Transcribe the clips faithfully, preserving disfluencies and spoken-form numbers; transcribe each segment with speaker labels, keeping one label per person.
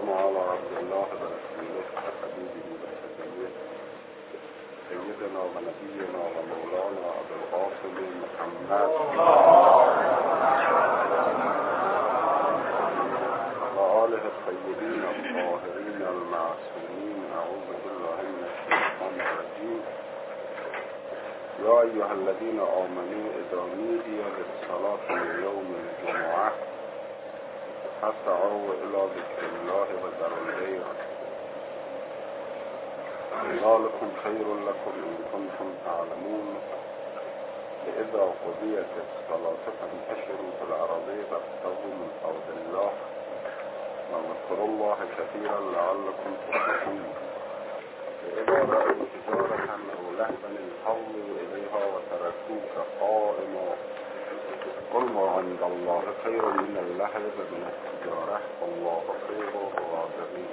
Speaker 1: والسلام على عبد الله ورسوله وحبيبه وسيده سيدنا ونبينا ومولانا أبي القاسم محمد وآله الطيبين الطاهرين المعصومين. أعوذ بالله من الشيطان الرجيم. يا أيها الذين آمنوا إذا نودي للصلاة من يوم الجمعة فاسعوا إلى ذكر الله وذروا البيع ذلكم خير لكم إن كنتم تعلمون. فإذا قضيت الصلاة فانتشروا في الأرض وابتغوا من فضل الله واذكروا الله كثيرا لعلكم تفلحون. فإذا رأوا تجارة أو لهوا انفضوا إليها وتركوك قائما قل ما عند الله خير من اللهو ومن التجارة والله خير الرازقين.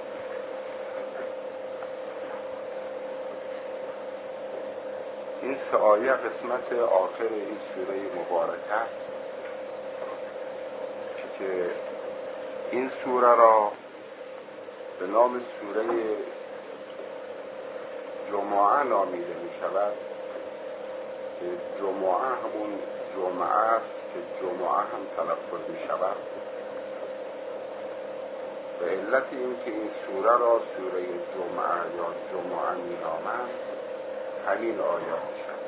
Speaker 1: این سه آیه قسمت آخر این سوره مبارکه است که این سوره را به نام سوره جمعه نامیده می شود. جمعه همون جمعه است که جمعه هم تلفظ می شود. به علت این که این سوره را سوره جمعه یا جمعه می نامند همین آیات می شود.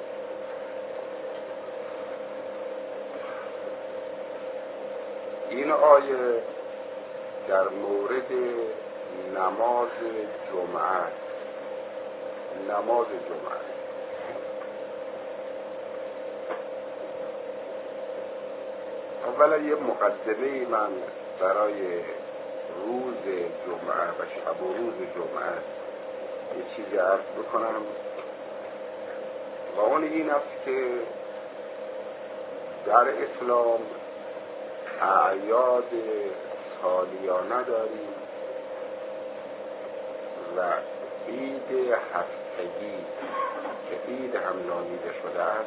Speaker 1: این آیه در مورد نماز جمعه نماز جمعه اولا یه مقدمه من برای روز جمعه و شب و روز جمعه یه چیزی عرض بکنم و اون این است که در اسلام اعیاد سالیانه داریم و عید هفتگی که عید هم نامیده شده است.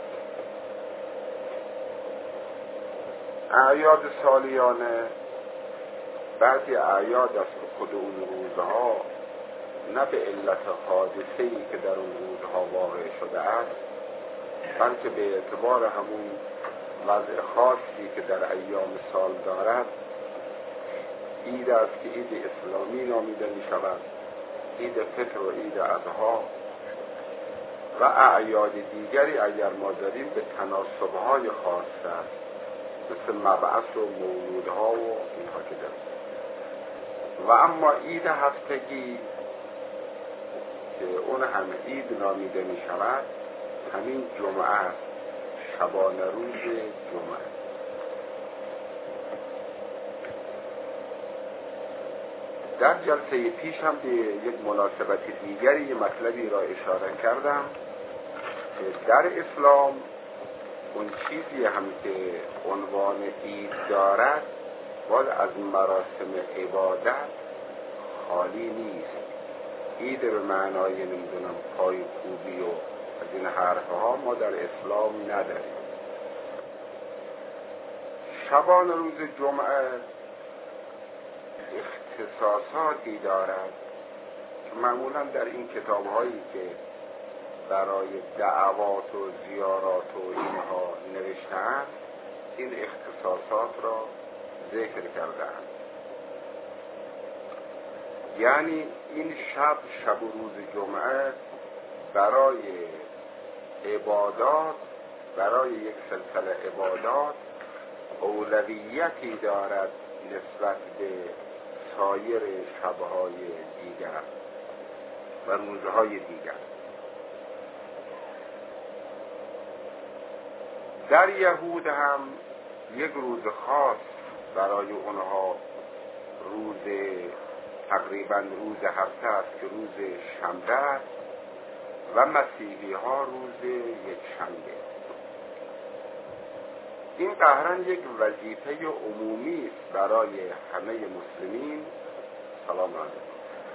Speaker 1: اعیاد سالیانه بعضی اعیاد است که خود اون روزها نه به علت حادثه‌ای که در اون روزها واقع شده است بلکه به اعتبار همون وضع خاصی که در ایام سال دارد عید است که عید اسلامی نامیده می شود، عید فطر و عید اضحی و اعیاد دیگری اگر ما داریم به تناسب‌های خاص است مثل مبعث و مولودها و اینها که داریم. و اما عید هفتگی که اون هم عید نامیده می شود همین جمعه است، شبانه روز جمعه. در جلسه پیش هم به یک مناسبت دیگری مطلبی را اشاره کردم که در اسلام اون چیزی هم که عنوان عید دارد باز از مراسم عبادت خالی نیست. عید به معنای نمیدونم پای کوبی و از این حرفها ما در اسلام نداریم. شبان روز جمعه اختصاصاتی دارد که معمولا در این کتاب‌هایی که برای دعوات و زیارات و اینها نوشته‌اند این اختصاصات را ذکر کرده‌اند. یعنی این شب شب و روز جمعه برای عبادات برای یک سلسله عبادات اولویتی دارد نسبت به سایر شبهای دیگر و روزهای دیگر. در یهود هم یک روز خاص برای اونها روز تقریبا روز هفته است که روز شنبه است و مسیحی ها روز یک شنبه. این قهرا یک وظیفه عمومی است برای همه مسلمین سلام علیکم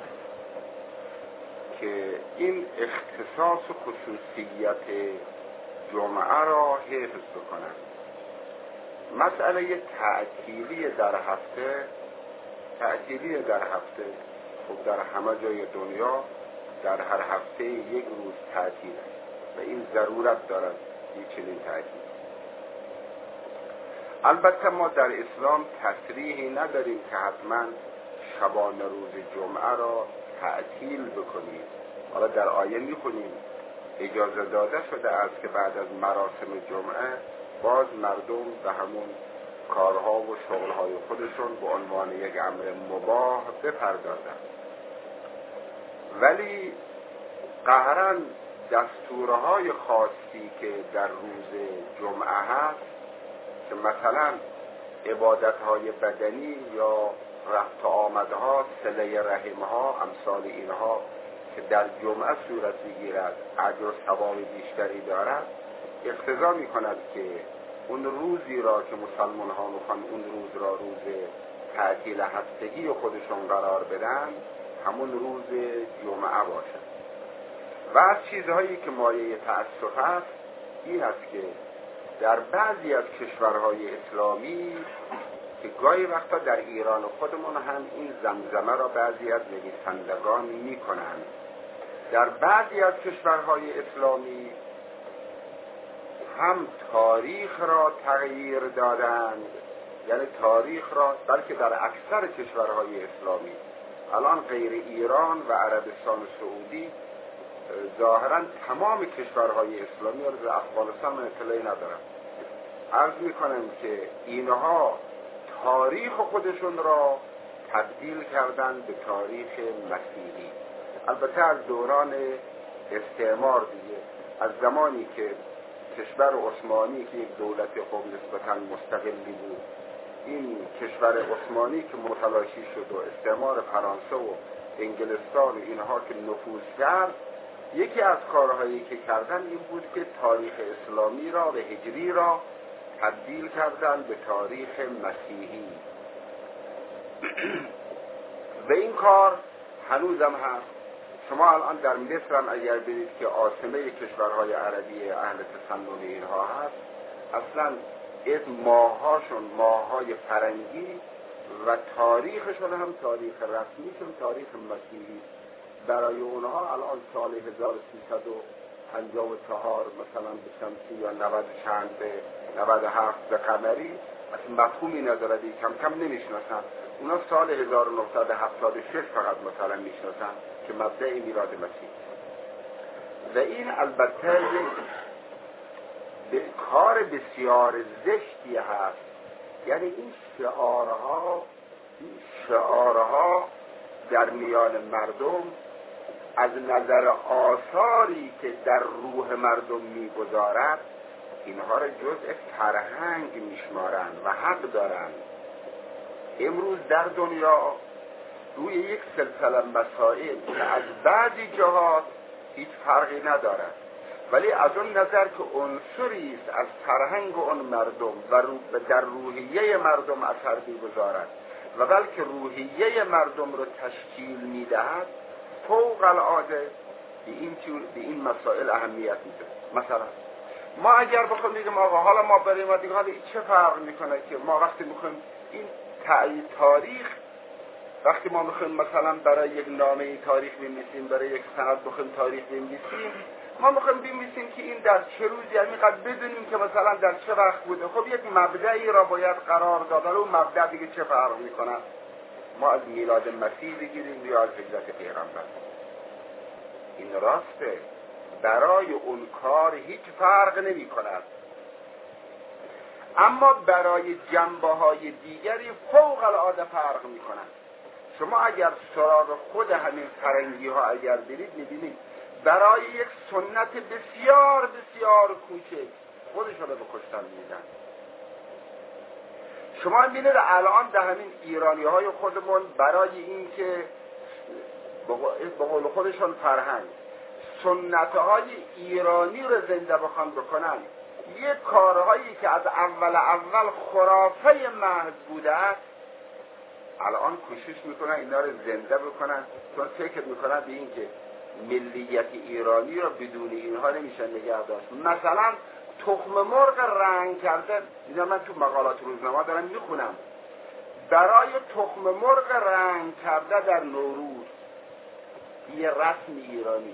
Speaker 1: که این اختصاص و خصوصیت جمعه را حفظ بکنند. مسئله تعطیلی در هفته تعطیلی در هفته، خب در همه جای دنیا در هر هفته یک روز تعطیل است و این ضرورت دارد یک چنین تعطیل. البته ما در اسلام تصریحی نداریم که حتما شبانه روز جمعه را تعطیل بکنیم. حالا در آیه میخونیم اجازه داده شده است که بعد از مراسم جمعه باز مردم به همون کارها و شغلهای خودشون به عنوان یک امر مباح بپردازند، ولی قهراً دستورهای خاصی که در روز جمعه هست که مثلا عبادتهای بدنی یا رفت و آمدها، صله رحمها، امثال اینها که در جمعه صورت بگیرد اجر و ثواب بیشتری دارد، اقتضا می کند که اون روزی را که مسلمان ها میخوان اون روز را روز تعطیل هفتگی خودشون قرار بدن همون روز جمعه باشد. و از چیزهایی که مایه تأسف است این است که در بعضی از کشورهای اسلامی که گاهی وقتا در ایران خودمون هم این زمزمه را بعضی از نویسندگان می کنند، در بعضی از کشورهای اسلامی هم تاریخ را تغییر دادند، یعنی تاریخ را، بلکه در اکثر کشورهای اسلامی الان غیر ایران و عربستان سعودی ظاهرا تمام کشورهای اسلامی را در افغانستان اطلاعی ندارم، عرض میکنم که اینها تاریخ خودشون را تبدیل کردن به تاریخ مسیحی. البته از دوران استعمار دیگه، از زمانی که کشور عثمانی که یک دولت خب نسبتاً مستقلی بود، این کشور عثمانی که متلاشی شد و استعمار فرانسه و انگلستان و اینها که نفوذ کرد، یکی از کارهایی که کردن این بود که تاریخ اسلامی را و هجری را تبدیل کردن به تاریخ مسیحی و این کار هنوزم هست. شما الان در مصر هم اگر برید که عاصمه کشورهای عربی اهل تسنن اینها هست، اصلا اسم ماهاشون ماهای فرنگی و تاریخشون هم تاریخ رسمیشون تاریخ مسیحی. برای اونها الان سال هزار و سیصد و پنجاه و چهار مثلا به شمسی یا نود چند به نود و هفت به قمری اصلا مفهومی ندارد، کم کم نمیشناسن. اونا سال هزار و نهصد و هفتاد و شش فقط مثلا میشناسن که مبدأ میلاد مسیح. و این البته به کار بسیار زشتی هست، یعنی این شعارها این شعارها در میان مردم از نظر آثاری که در روح مردم میگذارد اینها را جزء فرهنگ میشمارند و حق دارند. امروز در دنیا روی یک سلسله مسائل که از بعضی جهات هیچ فرقی ندارد، ولی از اون نظر که عنصری است از فرهنگ اون مردم و در روحیه مردم اثر می‌گذارد و بلکه روحیه مردم رو تشکیل می‌دهد، فوق العاده به این به این مسائل اهمیت میده. مثلا ما اگر بخوام بگیم آقا حالا ما بریم و دیگه حالا چه فرق میکنه که ما وقتی میخوایم این تایید تاریخ، وقتی ما میخوایم مثلا برای یک نامه تاریخ بنویسیم، برای یک سند بخوایم تاریخ بنویسیم، ما میخوایم بنویسیم که این در چه روزی، یعنی قد بدونیم که مثلا در چه وقت بوده. خب یک مبدأی را باید قرار داد، اون مبدأ دیگه چه فرق میکنه؟ ما از میلاد مسیح بگیریم یا از هجرت پیغمبر، این راسته، برای اون کار هیچ فرق نمی کند. اما برای جنبه های دیگری فوق العاده فرق می کند. شما اگر سراغ خود همین فرنگی ها اگر برید میبینید برای یک سنت بسیار بسیار کوچک خودشون رو به کشتن میدن. شما میبینید الان در همین ایرانی های خودمون برای این که به قول خودشون فرهنگ سنت های ایرانی رو زنده بخوان بکنن، یک کارهایی که از اول اول خرافه محض بوده است الان کوشش میکنن اینا رو زنده بکنن، چون فکر میکنن به این که ملیت ایرانی رو بدون اینها نمیشه نگه داشت. مثلا تخم مرغ رنگ کردن، اینا من تو مقالات روزنامه دارم میخونم، برای تخم مرغ رنگ کرده در نوروز یه رسم ایرانی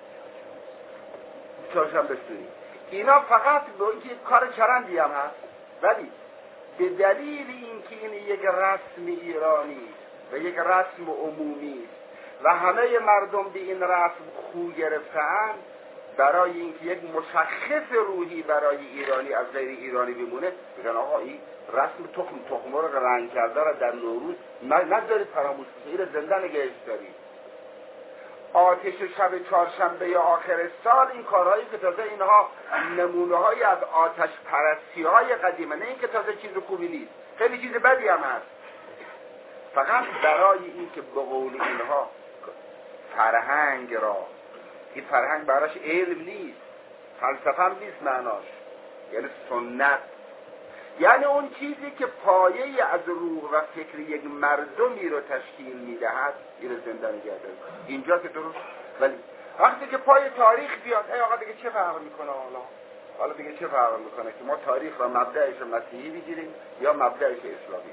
Speaker 1: چهارشنبه سوری، اینا فقط به اینکه کار چرندی هم هست، ولی به دلیل اینکه این یک رسم ایرانی و یک رسم عمومی و همه مردم به این رسم خو گرفتن، برای اینکه یک مشخص روحی برای ایرانی از غیر ایرانی بمونه، بگن آقا این رسم تخم تخم مرغ رنگ کرده را در نوروز نذارید فراموش بشه، این زنده نگهش دارید. آتش شب چهارشنبه یا آخر سال، این کارهایی که تازه اینها نمونه های از آتش پرستی های قدیمه، نه این که تازه چیز خوبی نیست، خیلی چیز بدی هم هست، فقط برای این که به قول اینها فرهنگ را، این فرهنگ براش علم نیست، فلسفه هم نیست معناش، یعنی سنت، یعنی اون چیزی که پایه از روح و فکر یک مردمی رو تشکیل میدهد، این رو زنده نگه داره. اینجا که درست، ولی وقتی که پای تاریخ بیاد، ای آقا دیگه چه فرق میکنه؟ حالا حالا دیگه چه فرق میکنه که ما تاریخ را مبدأش مسیحی بگیریم یا مبدأش اسلامی؟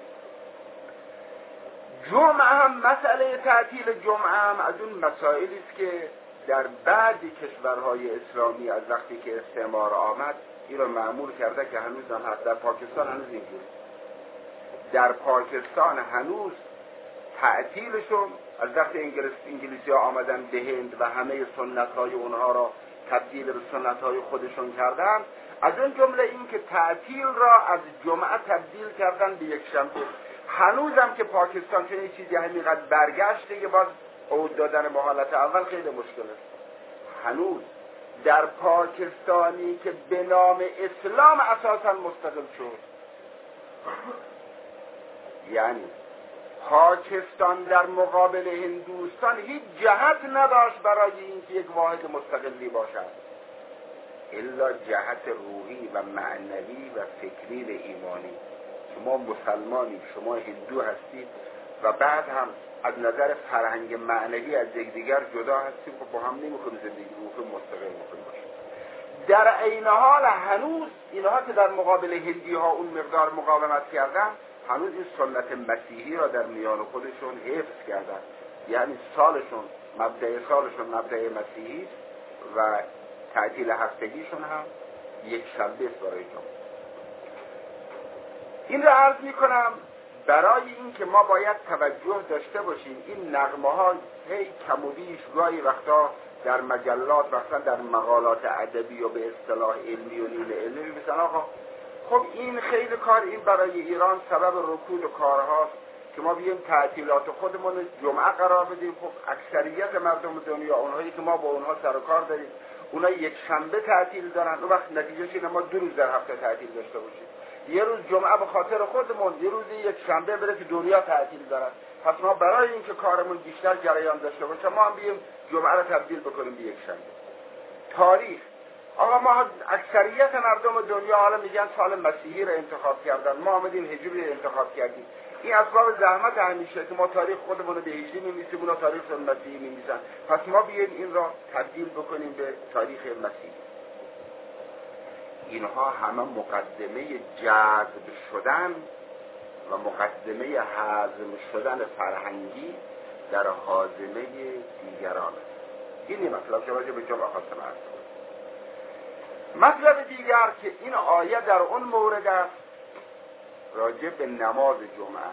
Speaker 1: جمعه هم، مسئله تعطیل جمعه هم از اون مسائلی است که در بعضی کشورهای اسلامی از وقتی که استعمار آمد این رو معمول کرده که هنوز هم هست. در پاکستان هنوز اینجوری، در پاکستان هنوز تعطیلشون از وقتی انگلیس انگلیسی ها آمدن به هند و همه سنت های اونها را تبدیل به سنت های خودشون کردن، از اون جمله این که تعطیل را از جمعه تبدیل کردن به یک شنبه. هنوز هم که پاکستان چون این چیزی همینقدر برگشته که باز عود دادن به حالت اول خیلی مشکله. هنوز در پاکستانی که به نام اسلام اساسا مستقل شد، یعنی پاکستان در مقابل هندوستان هیچ جهت نداشت برای اینکه یک واحد مستقلی باشد الا جهت روحی و معنوی و فکری و ایمانی. شما مسلمانی، شما هندو هستید و بعد هم از نظر فرهنگ معنوی از یکدیگر جدا هستیم، خب با هم نمیخوایم زندگی روحی مستقل میکنیم باشیم. در عین حال هنوز اینها که در مقابل هندی ها اون مقدار مقاومت کردن، هنوز این سنت مسیحی را در میان خودشون حفظ کردن، یعنی سالشون مبدأ سالشون مبدأ مسیحی و تعطیل هفتگیشون هم یک شنبه است برای جمعه. این را عرض میکنم برای این که ما باید توجه داشته باشیم این نغمه ها هی کم و بیش گاهی وقتا در مجلات، وقتا در مقالات ادبی و به اصطلاح علمی و نیل علمی مثلا آقا خب این خیلی کار، این برای ایران سبب رکود و کارهاست که ما بیایم تعطیلات خودمون جمعه قرار بدیم. خب اکثریت مردم دنیا، اونهایی که ما با اونها سر و کار داریم، اونها یک شنبه تعطیل دارن، اون وقت نتیجهش اینه ما دو روز در هفته تعطیل داشته باشیم، یه روز جمعه به خاطر خودمون، یه روز یک شنبه بره که دنیا تعطیل دارن. پس ما برای اینکه کارمون بیشتر جریان داشته باشه ما هم بیایم جمعه رو تبدیل بکنیم به یک شنبه. تاریخ، آقا ما اکثریت مردم دنیا حالا میگن سال مسیحی رو انتخاب کردن، ما آمدیم هجری رو انتخاب کردیم. این اسباب زحمت همیشه که ما تاریخ خودمون رو به هجری می‌نویسیم، اونا تاریخ مسیحی می‌نویسن. پس ما بیایم این را تبدیل بکنیم به تاریخ مسیحی. اینها همه مقدمه جذب شدن و مقدمه هضم شدن فرهنگی در حازمه دیگران. این مطلب که راجع به جمعه خواستم عرض کنم. مطلب دیگر که این آیه در اون مورد است راجع به نماز جمعه.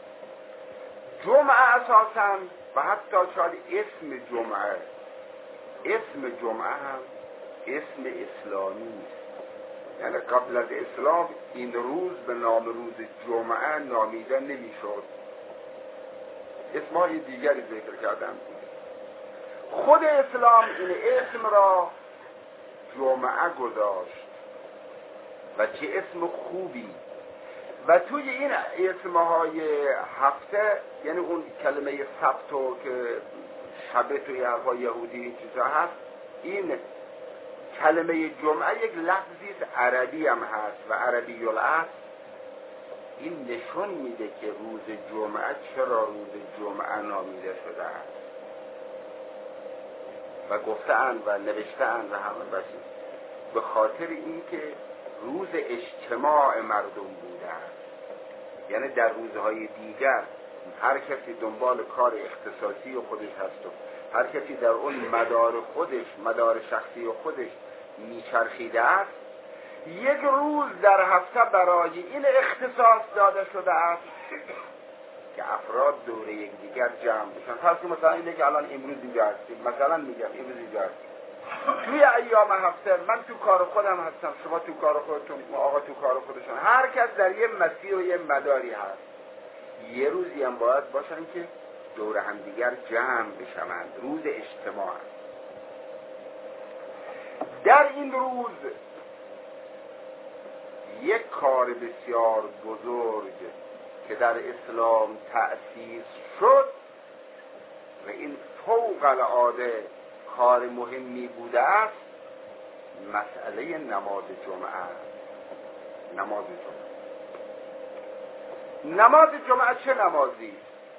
Speaker 1: جمعه اساساً و حتی شاید اسم جمعه اسم جمعه هم اسم اسلامی است. یعنی قبل از اسلام این روز به نام روز جمعه نامیده نمیشد، اسمای دیگری ذکر کردن. خود اسلام این اسم را جمعه گذاشت و چه اسم خوبی. و توی این اسمهای هفته، یعنی اون کلمه سبتو که شبه توی حرفای یهودی این چیزا هست، این کلمه جمعه یک لفظی عربی هم هست و عربی الاصل. این نشون میده که روز جمعه چرا روز جمعه نامیده شده است و گفتن و نوشتن و همه بسید به خاطر اینکه روز اجتماع مردم بوده است. یعنی در روزهای دیگر هر کسی دنبال کار اختصاصی خودش هست و هر کسی در اون مدار خودش، مدار شخصی خودش میچرخیده است، یک روز در هفته برای این اختصاص داده شده است که افراد دوره یکدیگر جمع بشن. فرض کن مثلا اینه که الان امروز اینجا هستیم، مثلا میگم امروز اینجا هستیم، توی ایام هفته من تو کار خودم هستم، شما تو کار خودتون، آقا تو کار خودشون، هر کس در یه مسیر و یه مداری هست. یه روزی هم باید باشن که دور هم دیگر جمع بشوند، روز اجتماع. در این روز یک کار بسیار بزرگ که در اسلام تأسیس شد و این فوق العاده کار مهمی بوده است، مسئله نماز جمعه. نماز جمعه نماز جمعه چه نمازی؟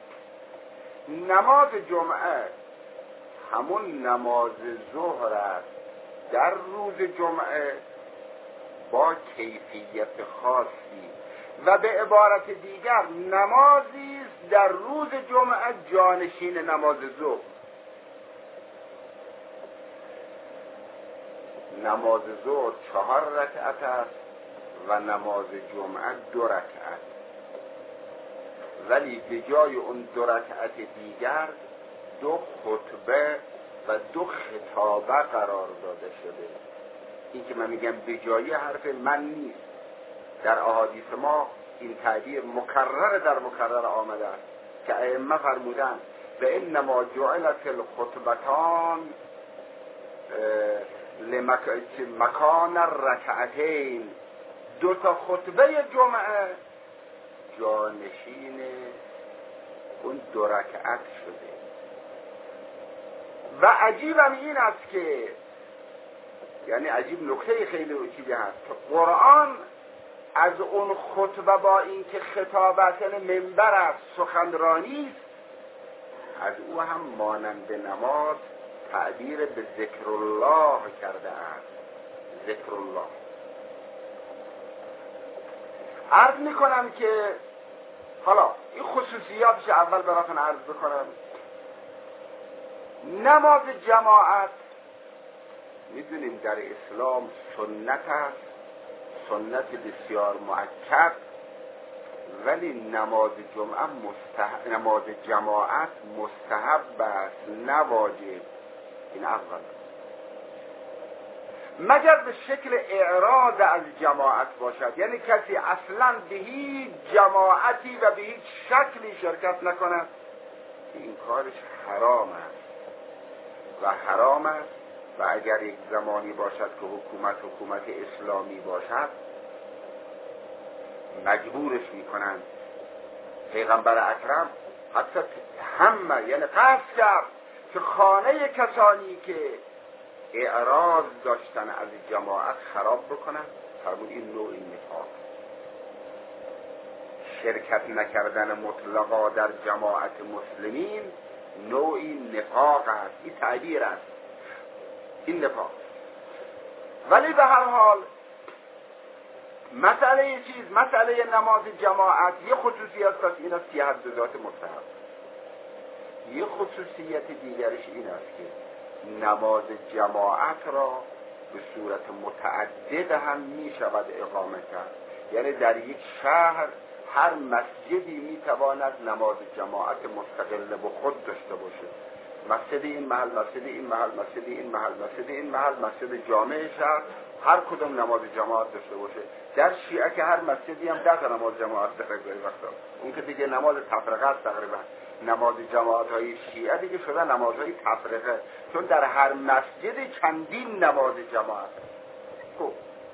Speaker 1: نماز جمعه همون نماز ظهر است در روز جمعه با کیفیت خاصی، و به عبارت دیگر نمازی است در روز جمعه جانشین نماز ظهر. نماز ظهر چهار رکعت است و نماز جمعه دو رکعت، ولی به جای اون دو رکعت دیگر دو خطبه و دو خطابه قرار داده شده. این که من میگم به جای حرف من نیست، در احادیث ما این تعبیر مکرر در مکرر آمده است که ائمه فرمودند و انما جعلت الخطبتان لمکان الرکعتین، دو تا خطبه جمعه جانشین اون دو رکعت شده. و عجیبم این است که، یعنی عجیب نکته خیلی چیزی هست که قرآن از اون خطبه با این که خطابت منبر است، سخنرانی است، از او هم مانند نماز تعبیر به ذکر الله کرده است. ذکر الله. عرض میکنم که حالا این خصوصیاتش اول براتون عرض بکنم. نماز جماعت میدونیم در اسلام سنت است، سنت بسیار مؤکد، ولی نماز جمعه مستحب، نماز جماعت مستحب است نه واجب. این اول، مگر به شکل اعراض از جماعت باشد، یعنی کسی اصلا به هیچ جماعتی و به هیچ شکلی شرکت نکند، این کارش حرام است و حرام است. و اگر یک زمانی باشد که حکومت حکومت اسلامی باشد، مجبورش میکنند. پیغمبر اکرم حتی همه، یعنی قصد کرد که خانه کسانی که اعراض داشتن از جماعت خراب بکنن، فرمود این نوع نفاق. شرکت نکردن مطلقا در جماعت مسلمین نوعی نفاق است. این تعبیر است، این نفاق. ولی به هر حال مسئله چیز، مسئله نماز جماعت یه خصوصیت است، این است که حد ذات مستحب. یه خصوصیت دیگرش این است که نماز جماعت را به صورت متعدد هم می شود اقامه کرد. یعنی در یک شهر هر مسجدی می تواند نماز جماعت مستقل به خود داشته باشه. مسجد این محل، مسجد این محل، مسجد این محل، مسجد این محل، مسجد جامع شهر، هر کدوم نماز جماعت داشته باشه. در شیعه که هر مسجدی هم ده تا نماز جماعت داره گاهی وقتا. اون که دیگه نماز تفرقه است تقریبا. نماز جماعت های شیعه دیگه شده نماز های تفرقه، چون در هر مسجد چندین نماز جماعت. خب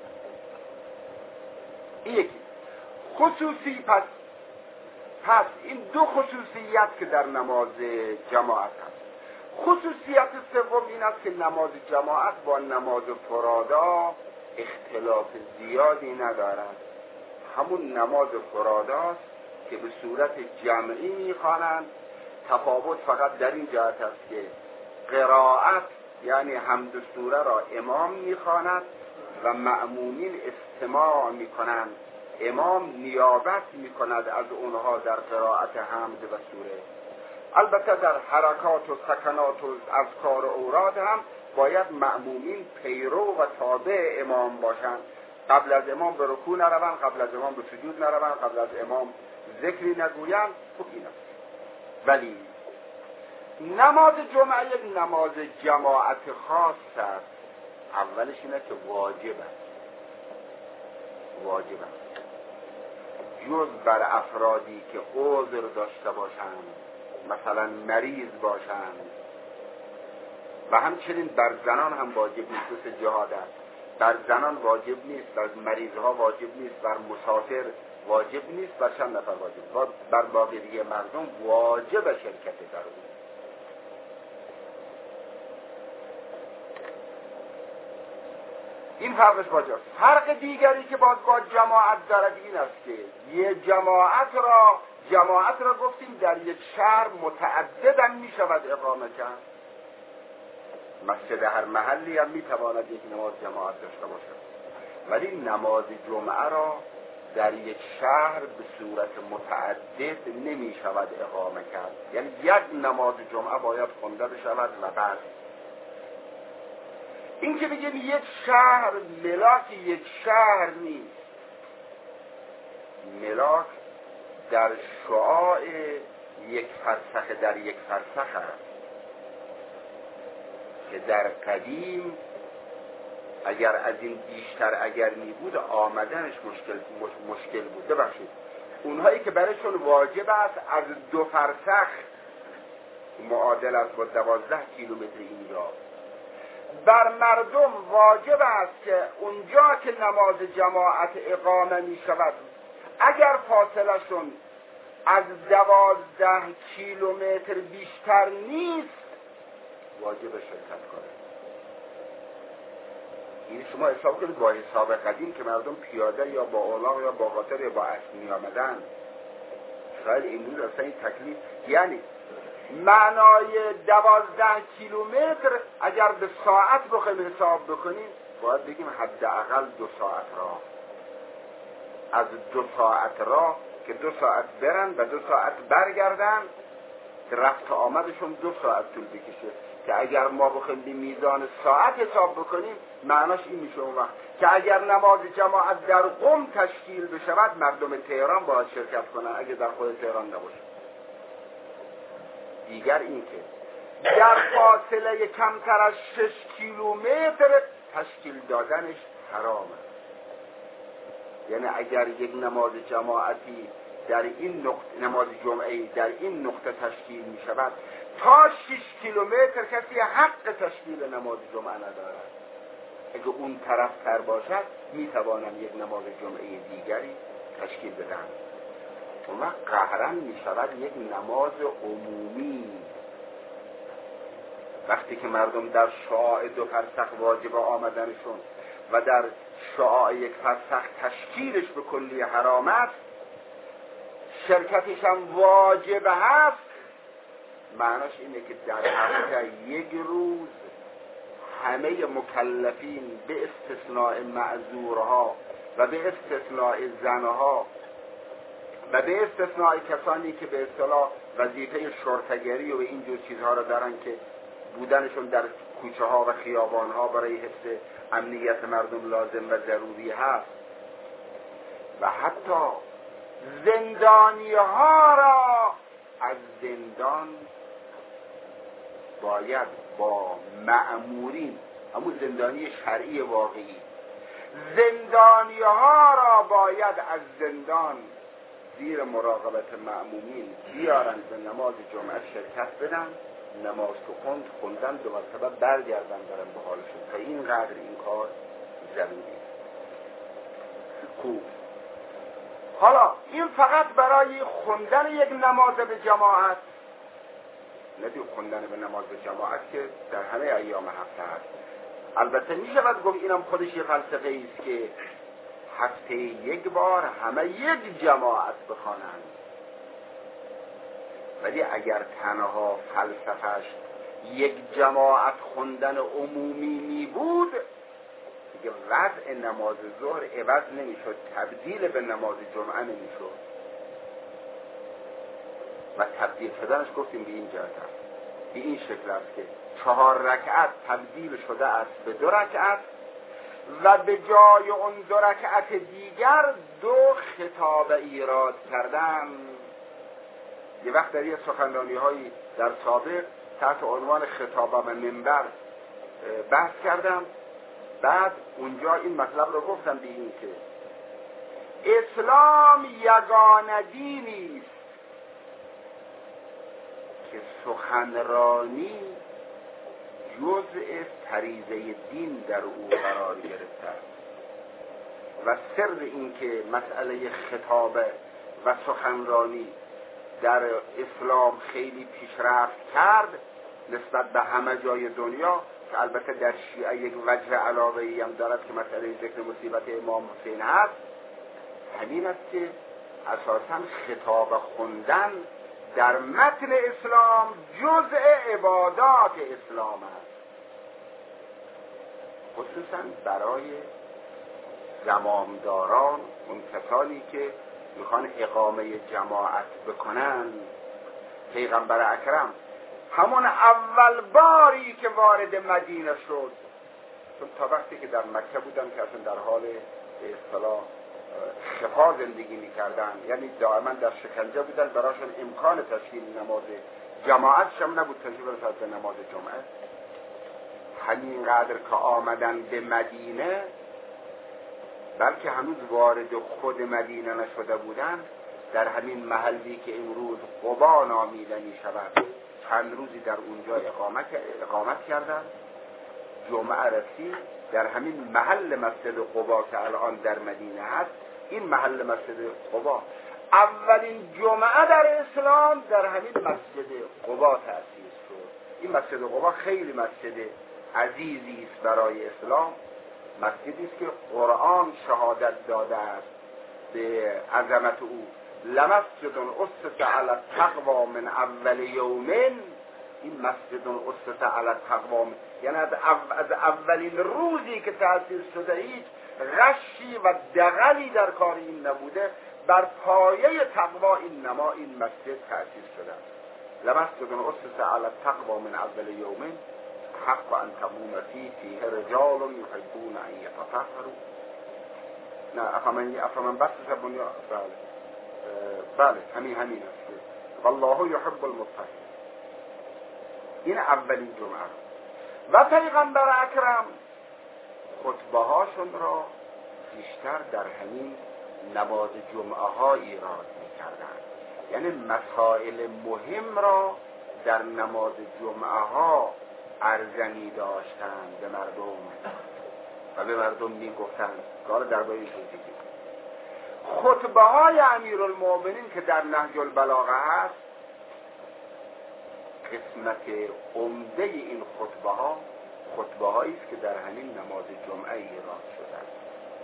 Speaker 1: این یکی خصوصی. پس پس این دو خصوصیت که در نماز جماعت هست. خصوصیت سوم این است که نماز جماعت با نماز فرادا اختلاف زیادی ندارد. همون نماز فراداست که به صورت جمعی میخوانند. تفاوت فقط در این جهت است که قرائت یعنی حمد سوره را امام میخواند و مأمومین استماع میکنند امام نیابت میکند از اونها در قرائت حمد و سوره. البته در حرکات و سکنات و اذکار و اوراد هم باید مأمومین پیرو و تابع امام باشند. قبل از امام به رکوع نروند، قبل از امام به سجود نروند، قبل از امام ذکری نگویند. خب این است. ولی نماز جمعه یک نماز جماعت خاص است. اولش اینه که واجب است. واجب است جز بر افرادی که عذر داشته باشند، مثلا مریض باشند، و همچنین بر زنان هم واجب نیست. مثل جهاد است، بر زنان واجب نیست، بر مریضها واجب نیست، بر مسافر واجب نیست، بر چند نفر واجب، بر باقی مردم واجب شرکت در اون. این فرقش با جاست. فرق دیگری که باز با جماعت دارد این است که یه جماعت را جماعت را گفتیم در یک شهر متعدد هم می شود اقامه کرد. مسجد هر محلی هم می تواند یک نماز جماعت داشته باشد، ولی نماز جمعه را در یک شهر به صورت متعدد نمی شود اقامه کرد. یعنی یک نماز جمعه باید خونده بشود و بعد این که بگیم یک شهر ملاک یک شهر نیست. ملاک در شعاع یک فرسخ در یک فرسخ است که در قدیم اگر از این بیشتر اگر می بود آمدنش مشکل مش... مشکل بود. ببخشید اونهایی که برایشون واجب است از دو فرسخ معادل است با دوازده کیلومتر اینجا، بر مردم واجب است که اونجا که نماز جماعت اقامه می شود اگر فاصله شون از دوازده کیلومتر بیشتر نیست واجب شرکت کنه. این شما حساب کنید با حساب قدیم که مردم پیاده یا با الاغ یا با قاطر یا با اسب می آمدن، شاید این روز اصلا این تکلیف، یعنی معنای دوازده کیلومتر اگر به ساعت بخوایم حساب بکنیم باید بگیم حداقل دو ساعت راه. از دو ساعت راه که دو ساعت برن و دو ساعت برگردن که رفت آمدشون دو ساعت طول بکشه، که اگر ما بخوایم به میزان ساعت حساب بکنیم معناش این میشه اون وقت که اگر نماز جماعت در قم تشکیل بشود مردم تهران باید شرکت کنن اگر در خود تهران نباشه. دیگر این که در فاصله کمتر از شش کیلومتر تشکیل دادنش حرامه. یعنی اگر یک نماز جماعتی در این نقطه نماز جمعه در این نقطه تشکیل می شود تا شش کیلومتر کسی حق تشکیل نماز جمعه ندارد. اگه اون طرف تر باشد می توانم یک نماز جمعه دیگری تشکیل بدم. اون وقت قهرن می شود یک نماز عمومی. وقتی که مردم در شعاع دو فرسخ واجب آمدنشون و در شعاع یک فرسخ تشکیلش به کلی حرام است، شرکتش هم واجب هست، معناش اینه که در هفته یک روز همه مکلفین به استثناء معذورها و به استثناء زنها و به استثناء کسانی که به اصطلاح وظیفه شرطه‌گری و اینجور چیزها را دارن که بودنشون در کوچه ها و خیابان ها برای حفظ امنیت مردم لازم و ضروری هست، و حتی زندانی ها را از زندان باید با مأمورین، همون زندانی شرعی واقعی، زندانی ها را باید از زندان زیر مراقبت مأمومین بیارن به نماز جمعه شرکت بدن، نماز تو خوند خوندن دو مرتبه برگردن برن به حالشون. تا این قدر این کار ضروری است. خوب، حالا این فقط برای خوندن یک نماز به جماعت، ندیو خوندن به نماز به جماعت که در همه ایام هفته هست. البته می شود گفت اینم خودش یه فلسفه ایست که هفته یک بار همه یک جماعت بخوانند، ولی اگر تنها فلسفهش یک جماعت خوندن عمومی می بود دیگه وضع نماز ظهر عوض نمیشد، تبدیل به نماز جمعه نمیشد و تبدیل شدنش گفتیم به این جهت است، به این شکل است که چهار رکعت تبدیل شده است به دو رکعت و به جای اون دو رکعت دیگر دو خطاب ایراد کردن. یه وقت در یه سخنرانی هایی در سابق تحت عنوان خطاب و منبر بحث کردم، بعد اونجا این مطلب رو گفتم به این که اسلام یگانه دینی است که سخنرانی جزء فریضه دین در او قرار گرفته است و سر این که مسئله خطاب و سخنرانی در اسلام خیلی پیشرفت کرد نسبت به همه جای دنیا، که البته در شیعه یک وجه علاوه‌ای هم دارد که مسئله ذکر مصیبت امام حسین هست، همین است که اساساً خطاب خوندن در متن اسلام جزء عبادات اسلام است، خصوصاً برای زمامداران، اون کسانی که میخوان اقامه جماعت بکنن. پیغمبر اکرم همون اول باری که وارد مدینه شد، چون تا وقتی که در مکه بودن که اصلا در حال به اصطلاح خفا زندگی میکردن، یعنی دائما در شکنجه بودن، براشون امکان تشکیل نماز جماعت شم نبود تشکیل رسالت به نماز جمعه. همینقدر که آمدن به مدینه، بلکه هنوز وارد خود مدینه نشده بودن، در همین محلی که امروز قبا نامیده می شود چند روزی در اونجا اقامت, اقامت کردن. جمعه رسید در همین محل مسجد قبا که الان در مدینه هست، این محل مسجد قبا اولین جمعه در اسلام در همین مسجد قبا تأسیس شد. این مسجد قبا خیلی مسجد عزیزی است برای اسلام، مسجدی است که قرآن شهادت داده است به عظمت او. لمسجد اسس علی التقوی من اول یوم، این مسجد اسس علی التقوی یعنی از, از اولین روزی که تأسیس شده هیچ غشی و دغلی در کار این نبوده، بر پایه تقوا این نما این مسجد تأسیس شده است. لمسجد اسس علی التقوی من اول یوم حق ان تقوم فیه فیه رجال یحبون ان یتطهروا. نه افمن افمن بس بنیا، بله بله همین همین است، والله یحب المطهرین. این اولین جمعه و پیغمبر اکرم خطبه هاشون را بیشتر در همین نماز جمعه ها ایراد می‌کردند، یعنی مسائل مهم را در نماز جمعه ها ارزنی داشتند به مردم و به مردم میگفتند کار درباره زندگی. خطبه های امیرالمومنین که در نهج البلاغه هست، قسمت عمده این خطبه ها خطبه هایی است که در همین نماز جمعه ایراد شده است.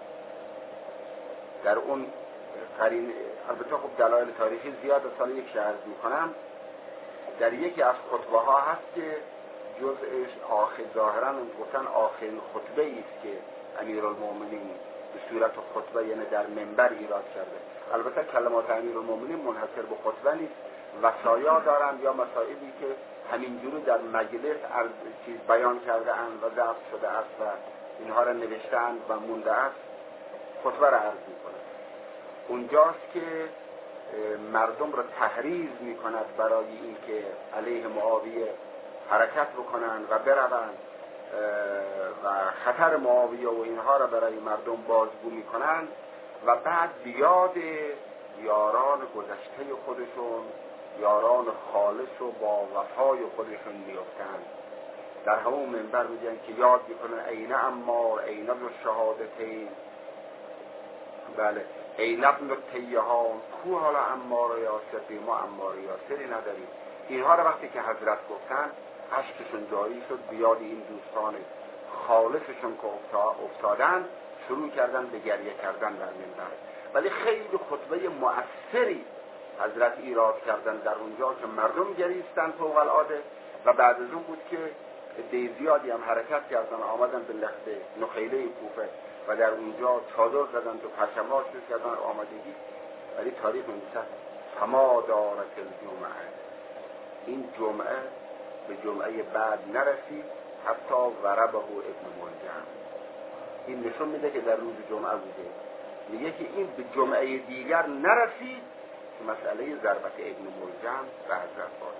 Speaker 1: در اون قرین البته خب دلایل تاریخی زیاد است، سال یک عرض میکنم. در یکی از خطبه ها هست که جزءش آخر ظاهرا گفتن آخرین خطبه است که امیرالمومنین به صورت خطبه یعنی در منبر ایراد کرده. البته کلمات امیرالمومنین منحصر به خطبه نیست، وصایا دارند یا مسائلی که همینجوری در مجلس چیز بیان کرده اند و ضبط شده است و اینها را نوشته اند و مونده است، خطبه را عرض می‌کنند. اونجاست که مردم را تحریض می‌کند برای اینکه علیه معاویه حرکت بکنند و بروند و خطر معاویه و اینها را برای مردم بازگو می‌کنند و بعد بیاد یاران گذشته خودشون، یاران خالص و با وفای خودشون میافتند. در همون منبر میگن که یاد میکنن عین عمار، عین ابن الشهادتین، بله عین ابن التیهان، کو حالا عمار و یاسر، بی ما عمار و یاسری نداریم. اینها را وقتی که حضرت گفتن اشکشون جاری شد، بیاد این دوستان خالصشون که افتادن شروع کردن به گریه کردن در منبر. ولی خیلی خطبه مؤثری حضرت ایراد کردن در اونجا که مردم گریستن فوق العاده و بعد از اون بود که عده زیادی هم حرکت کردن، آمدن به لخت نخیله کوفه و در اونجا چادر زدند و پرچم‌ها شروع کردن آمادگی. ولی تاریخ می‌نویسد فما دارت الجمعه، این جمعه به جمعه بعد نرسید حتی وربه ابن ملجم. این نشون میده که در روز جمعه بوده. میگه که این به جمعه دیگر نرسید که مسئله ضربت ابن ملجم به حضرت باد.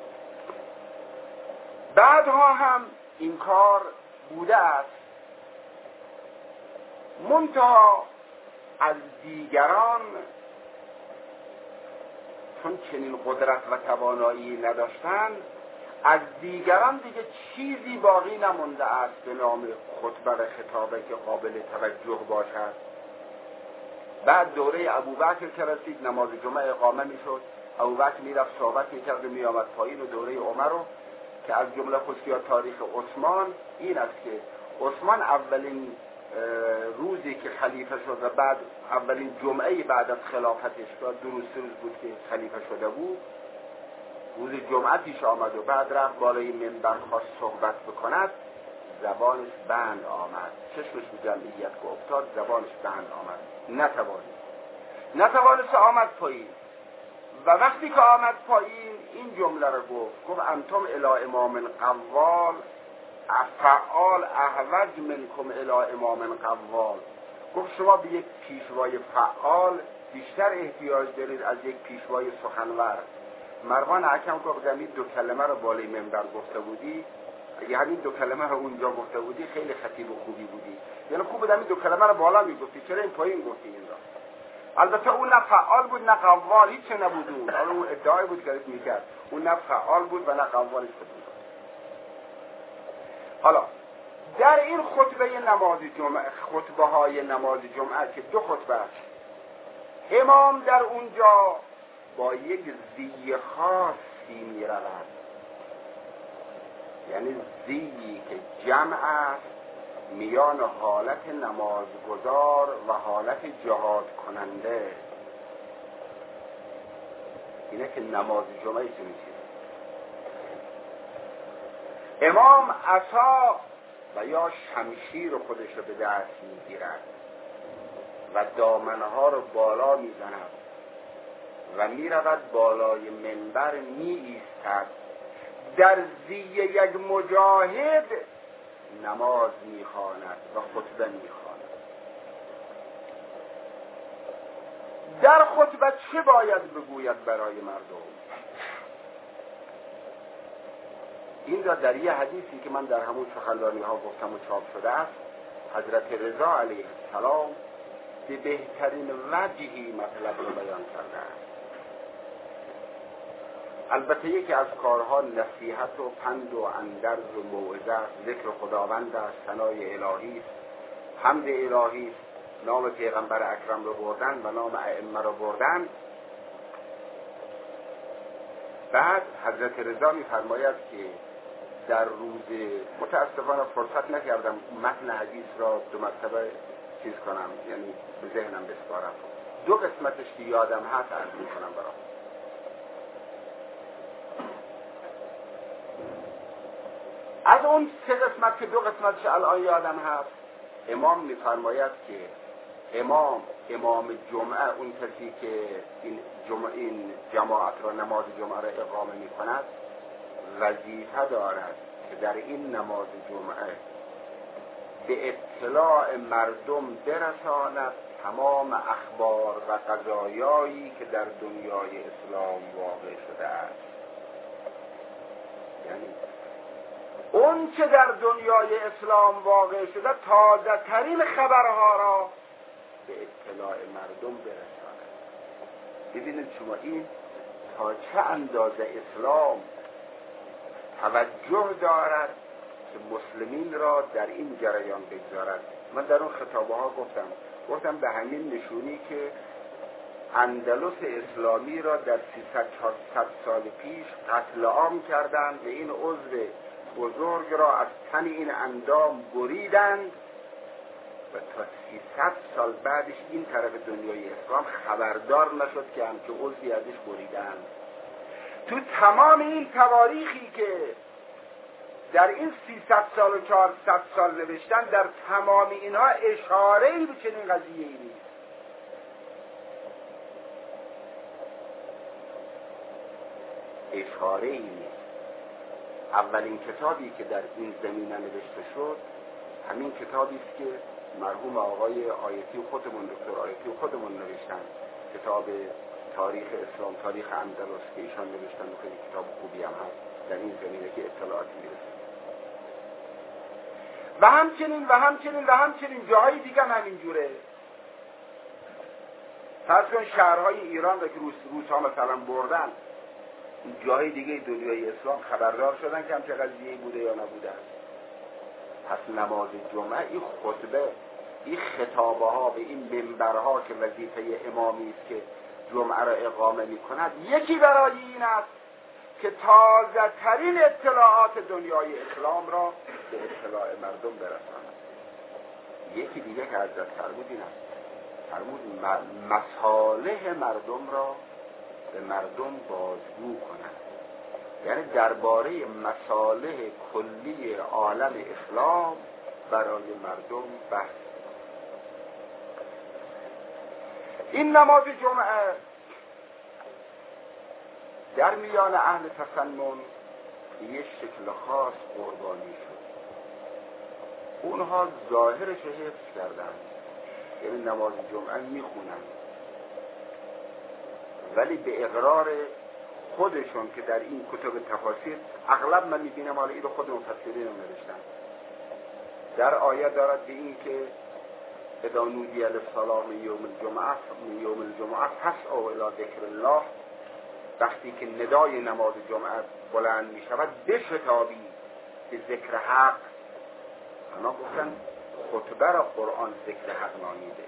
Speaker 1: بعدها هم این کار بوده است، منتها از دیگران چون چنین قدرت و توانایی نداشتن، از دیگران دیگه چیزی باقی نمونده است به نام خطبه و خطابه که قابل توجه باشد. بعد دوره ابوبکر که رسید، نماز جمعه اقامه میشد، ابوبکر میرفت صحبت میکرد و میآمد پایین، و دوره عمر رو که از جمله خصوصیات تاریخ عثمان این است که عثمان اولین روزی که خلیفه شد و بعد اولین جمعه بعد از خلافتش دو روز سه روز بود که خلیفه شده بود، روز جمعه پیش آمد و بعد رفت بالای منبر خواست صحبت بکند، زبانش بند آمد، چشمش به جمعیت که افتاد زبانش بند آمد، نتوانید نتوانست آمد پایین. و وقتی که آمد پایین این جمله رو گفت، گفت انتم الی امام قوال فعال احوج منکم الی امام قوال. گفت شما به یک پیشوای فعال بیشتر احتیاج دارید از یک پیشوای سخنور. مروان حکم گفت همین دو کلمه رو بالای منبر گفته بودی، اگه همین دو کلمه رو اونجا گفته بودی خیلی خطیب و خوبی بودی، یعنی خوب بود همین دو کلمه رو بالا میگفتی، چرا این پایین گفتی این را؟ البته اون نه فعال بود نه قوال، هیچ نبود اون، حالا اون ادعای بود که میکرد، اون نه فعال بود و نه قوال بود. حالا در این خطبه نماز جمعه، خطبه های نماز جمعه که دو خطبه است، امام در اونجا با یک زی خاصی می رود، یعنی زیی که جمع است میان حالت نمازگزار و حالت جهاد کننده. اینه که نماز جمعه چه میشه؟ امام عصا و یا شمشیر خودش رو به دست میگیرد و دامنها رو بالا میزند و میرود بالای منبر می ایستد، در زی یک مجاهد نماز میخواند و خطبه میخواند. در خطبه چه باید بگوید برای مردم؟ این را در یه حدیثی که من در همون سخنرانی ها گفتم و چاپ شده است، حضرت رضا علیه السلام به بهترین وجهی مطلب رو بیان کرده است. البته یکی از کارها نصیحت و پند و اندرز و موعظه، ذکر خداوند است، ثنای الهی است، حمد الهی است، نام پیغمبر اکرم رو بردن و نام ائمه رو بردن. بعد حضرت رضا می‌فرماید که در روز، متاسفانه فرصت نکردم متن حدیث را دو مرتبه چیز کنم، یعنی به ذهنم بسپارم، دو قسمتش که یادم هست عرض می‌کنم برام. از اون سه قسمت که دو قسمتش الان یادم هست، امام می‌فرماید که امام امام جمعه، اون کسی که این جمعه این جماعت را نماز جمعه را اقامه می‌کند، وظیفه دارد که در این نماز جمعه به اطلاع مردم برساند تمام اخبار و قضایایی که در دنیای اسلام واقع شده است. یعنی اون که در دنیای اسلام واقع شده، تازه ترین خبرها را به اطلاع مردم برساند. ببینید شما این تا چه اندازه اسلام توجه دارد که مسلمین را در این جریان بگذارد. من در اون خطابه ها گفتم گفتم به همین نشونی که اندلس اسلامی را در سیصد چهارصد سال پیش قتل عام کردند و این عضو بزرگ را از تن این اندام بریدند و تا سیصد سال بعدش این طرف دنیای اسلام خبردار نشد که همچه عضوی ازش بریدند. تو تمام این تواریخی که در این سیصد سال و چهارصد سال نوشتن در تمام اینها اشاره‌ای به چنین قضیه‌ای نیست. اشاره‌ای نیست. اولین کتابی که در این زمینه نوشته شد همین کتابی است که مرحوم آقای آیتی خودمون دکتر آیتی خودمون نوشتن، کتاب تاریخ اسلام، تاریخ اندلس که ایشان نوشتن و خیلی کتاب خوبی هم هست در این زمینه که اطلاعاتی میرسه. و همچنین و همچنین و همچنین جاهای دیگه هم همینجوره. فرض کن شهرهای ایران را که روس روس‌ها مثلا بردن، جاهای دیگه دنیای اسلام خبردار شدن که همچه قضیه‌ای بوده یا نبوده. پس نماز جمعه این خطبه، این خطابه ها به این منبرها که وظیفه امامی است که جمعه را اقامه می کند، یکی برای این است که تازه ترین اطلاعات دنیای اسلام را به اطلاع مردم برساند. یکی دیگه که حضرت فرمود این است، فرمود مصالح مردم را به مردم بازگو کند، یعنی درباره مصالح کلی عالم اسلام برای مردم بحث. این نماز جمعه در میان اهل تسنن به یک شکل خاص قربانی شد. اونها ظاهرش حفظ کردن، یعنی نماز جمعه میخونن، ولی به اقرار خودشون که در این کتب تفاسیر اغلب من میبینم حالا این رو خود مفسرین هم نوشتن، در آیه دارد به این که اذا نودی للصلاة من یوم الجمعه من یوم الجمعه فاسعوا الی ذکر الله، وقتی که ندای نماز جمعه بلند می شود بشتابی به ذکر حق. اونا گفتن خطبه را قرآن ذکر حق نامیده،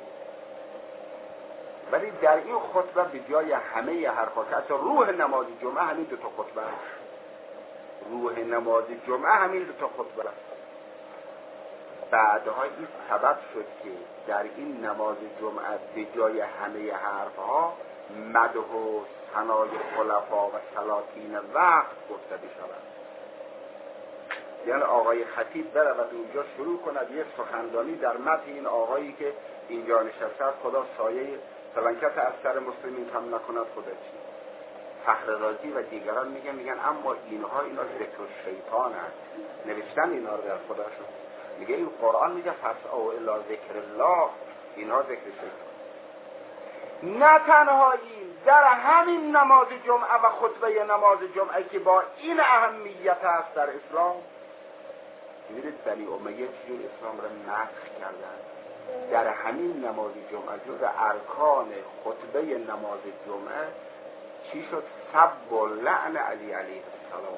Speaker 1: ولی در این خطبه به جای همه حرفا که اصلا روح نماز جمعه همین دو تا خطبه است، روح نماز جمعه همین دو تا خطبه است. بعدها این سبب شد که در این نماز جمعه به جای همه حرفها مدح و ثنای خلفا و سلاطین وقت گفته بشود. یعنی آقای خطیب برود اونجا شروع کند یک سخنرانی در مدح این آقایی که اینجا نشسته است، خدا سایه فلانکت از سر مسلمین کم نکند، خدا چی. فخر رازی و دیگران میگن میگن اما اینها اینا ذکر شیطان است، نوشتن اینا رو در خداشون. میگه این قرآن میگه فاسعوا الی ذکر الله، اینها ذکر شیطان. نه تنها این، در همین نماز جمعه و خطبه نماز جمعه که با این اهمیت است در اسلام، میرید بنی امیه چجور اسلام را نسخ کردن. در همین نماز جمعه جز ارکان خطبه نماز جمعه چی شد؟ سب و لعن علی علیه السلام.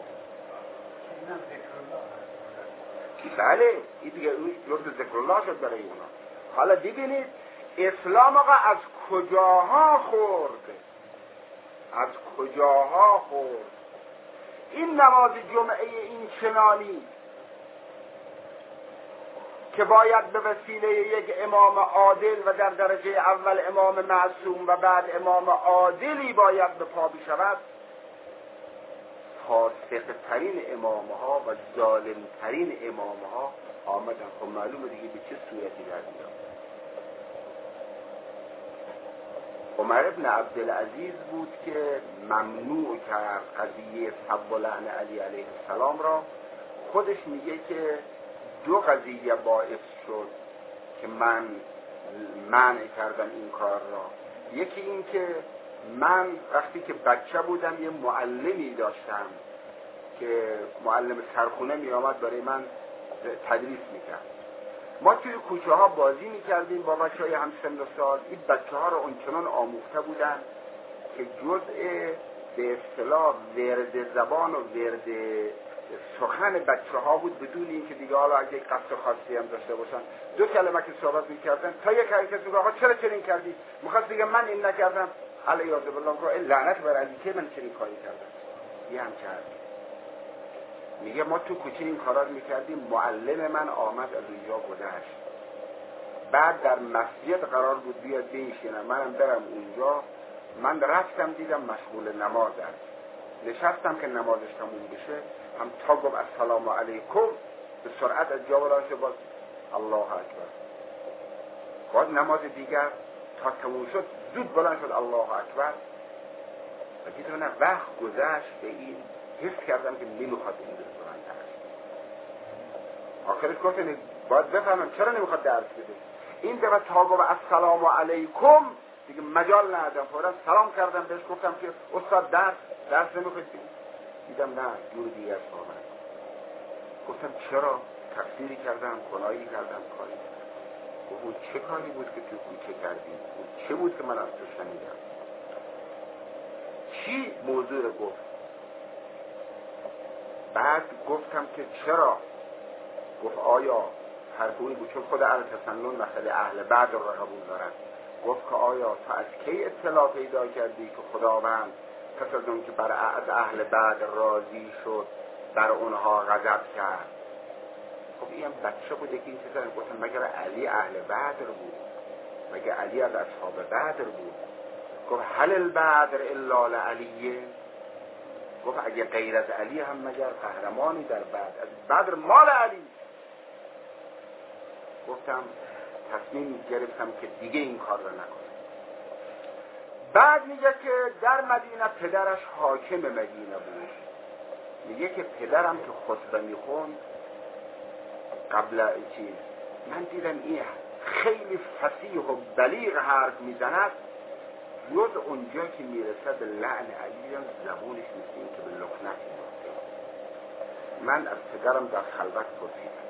Speaker 1: بله این دیگه جز ذکر الله شد برای اونا. حالا ببینید اسلام آقا از کجاها خورد، از کجاها خورد. این نماز جمعه این چنانی که باید به وسیله یک امام عادل و در درجه اول امام معصوم و بعد امام عادلی باید به پا بشود، فاسق ترین امام ها و ظالم ترین امام ها آمدن. خب معلومه دیگه به چه صورتی در میاد. عمر ابن عبدالعزیز بود که ممنوع کرد قضیه سب و لعن علی علیه السلام را. خودش میگه که دو قضیه باعث شد که من منع کردم این کار را. یکی این که من وقتی که بچه بودم یه معلمی داشتم که معلم سرخونه می آمد برای من تدریس میکرد. ما توی کوچه ها بازی میکردیم با بچه های همسن و سال. این بچه ها رو اونچنان آموخته بودن که جزء به اصطلاح ورد زبان و ورد سخن بچه ها بود، بدون این که دیگه حالا اگه قصد خاصی هم داشته باشن دو کلمه که صحبت میکردن تا یک حرکت میگه آقا چرا چنین کردی؟ میخواست دیگه من این نکردم، علی یاد بالله گفت لعنت بر علی که من چنین کاری کردم. یه هم کرد میگه ما تو کوچه این کارا رو میکردیم، معلم من آمد از اونجا گذشت، بعد در مسجد قرار بود بیاد بنشینه، منم برم اونجا. من رفتم دیدم مشغول نماز است. نشستم که نمازش تموم بشه، هم تا گفت السلام علیکم به سرعت از جا بلند شد باز الله اکبر. باز نماز دیگر تا تموم شد زود بلند شد الله اکبر. و دیدم نه وقت گذشت، به این حس کردم که نمیخواد این درس بلند درس. آخرش گفتم باید بفهمم چرا نمیخواد درس بده. این دفعه تا گفت السلام علیکم دیگه مجال ندادم، فورا سلام کردم بهش، گفتم که استاد درس درس نمیخواد. دیدم نه جور دیگه است. گفتم چرا؟ تفسیری کردم، گناهی کردم، کاری گفت اون چه کاری بود که تو کوچه کردی؟ اون چه بود که من از تو شنیدم؟ چی موضوع رو گفت؟ بعد گفتم که چرا؟ گفت آیا حرفوی بود، چون خود اهل تسنن و خیلی اهل بعد رو قبول دارد. گفت که آیا تا از کی اطلاع پیدا کردی که خداوند پس از اون که بر از اهل بعد راضی شد بر اونها غضب کرد؟ خب این بچه بود که این چیزا گفتم مگر علی اهل بدر بود؟ مگر علی از اصحاب بدر بود؟ گفت هل البدر الا لعلیه؟ گفت اگه غیر از علی هم مگر قهرمانی در بدر؟ از بدر مال علی. گفتم تصمیم گرفتم که دیگه این کار رو نکنم. بعد میگه که در مدینه پدرش حاکم مدینه بود. میگه که پدرم که خطبه میخوند قبل چیز من دیدم این خیلی فصیح و بلیغ حرف میزند، جز اونجا که میرسه به لعن علی زبونش میسیم که به لعنت میرسه. من از پدرم در خلوت پرسیدم،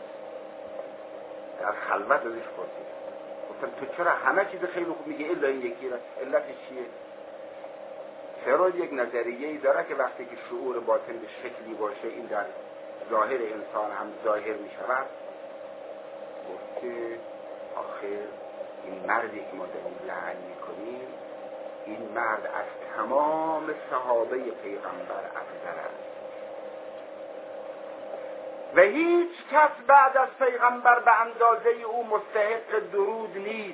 Speaker 1: در خلوت ازش پرسیدم، گفتم تو چرا همه چیز خیلی خوب میگه الا این یکی را؟ علتش چیه؟ فروید یک نظریه‌ای داره که وقتی که شعور باطن به شکلی باشه این در ظاهر انسان هم ظاهر میشود. گفت که آخر این مردی که ما داریم لعن میکنیم این مرد از تمام صحابه پیغمبر افضل است و هیچ کس بعد از پیغمبر به اندازه او مستحق درود نیست.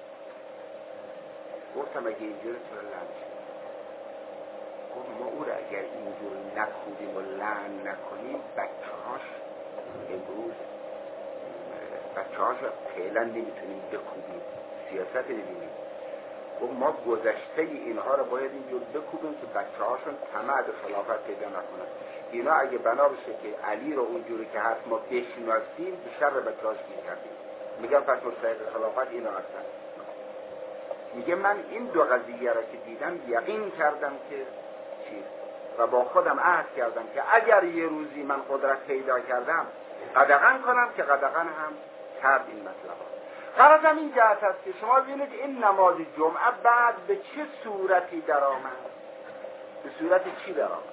Speaker 1: گفتم اگه اینجور چرا لعن شد؟ گفت ما او را اگر اینجور نکودیم و لعن نکنیم بچه هاش امروز بچه هاش فعلا نمیتونیم بکوبیم، سیاست نمیدونیم. گفت ما گذشته اینها رو باید اینجور بکوبیم که بچه هاشون طمع به خلافت پیدا نکنن. اینا اگه بنا بشه که علی رو اونجوری که هست ما بشناسیم به شر بچه هاش گیر کردیم، میگم پس مستحق خلافت اینا هستن. میگه من این دو قضیه را که دیدم یقین کردم که چیز و با خودم عهد کردم که اگر یه روزی من قدرت پیدا کردم قدغن کنم که قدغن هم کرد این مطلب. غرضم این جهت است که شما ببینید این نماز جمعه بعد به چه صورتی در آمد، به صورت چی در آمد.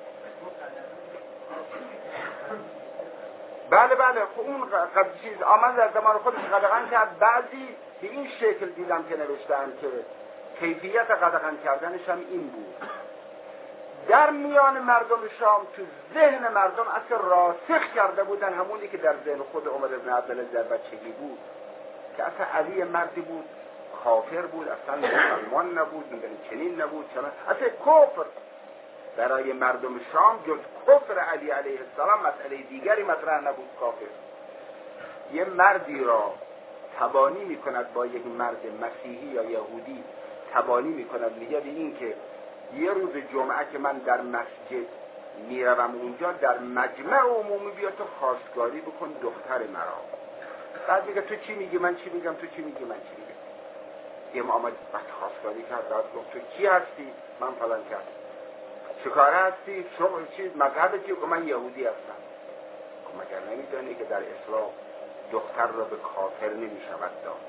Speaker 1: بله بله اون قد چیز آمد در زمان خودش قدغن کرد. بعضی به این شکل دیدم که نوشتن که کیفیت قدغن کردنش هم این بود. در میان مردم شام تو ذهن مردم اصلا راسخ کرده بودن همونی که در ذهن خود عمر بن عبدالعزیز در بچگی بود که اصلا علی مردی بود کافر بود، اصلا مسلمان نبود، میگن چنین نبود چنان، اصلا کفر برای مردم شام جز کفر علی علیه السلام مسئله دیگری مطرح نبود. کافر یه مردی را تبانی میکند با یک مرد مسیحی یا یهودی تبانی میکند، میگه به این که یه روز جمعه که من در مسجد میروم اونجا در مجمع عمومی بیا تو خواستگاری بکن دختر مرا. بعد میگه تو چی میگی من چی میگم، تو چی میگی من چی میگم. یه آمد بعد خواستگاری کرد، بعد گفت تو کی هستی؟ من فلان کرد. چیکاره هستی؟ شغل چی؟ مذهب چی؟ که من یهودی هستم. مگر نمیدونی که در اسلام دختر را به کافر نمیشود داد؟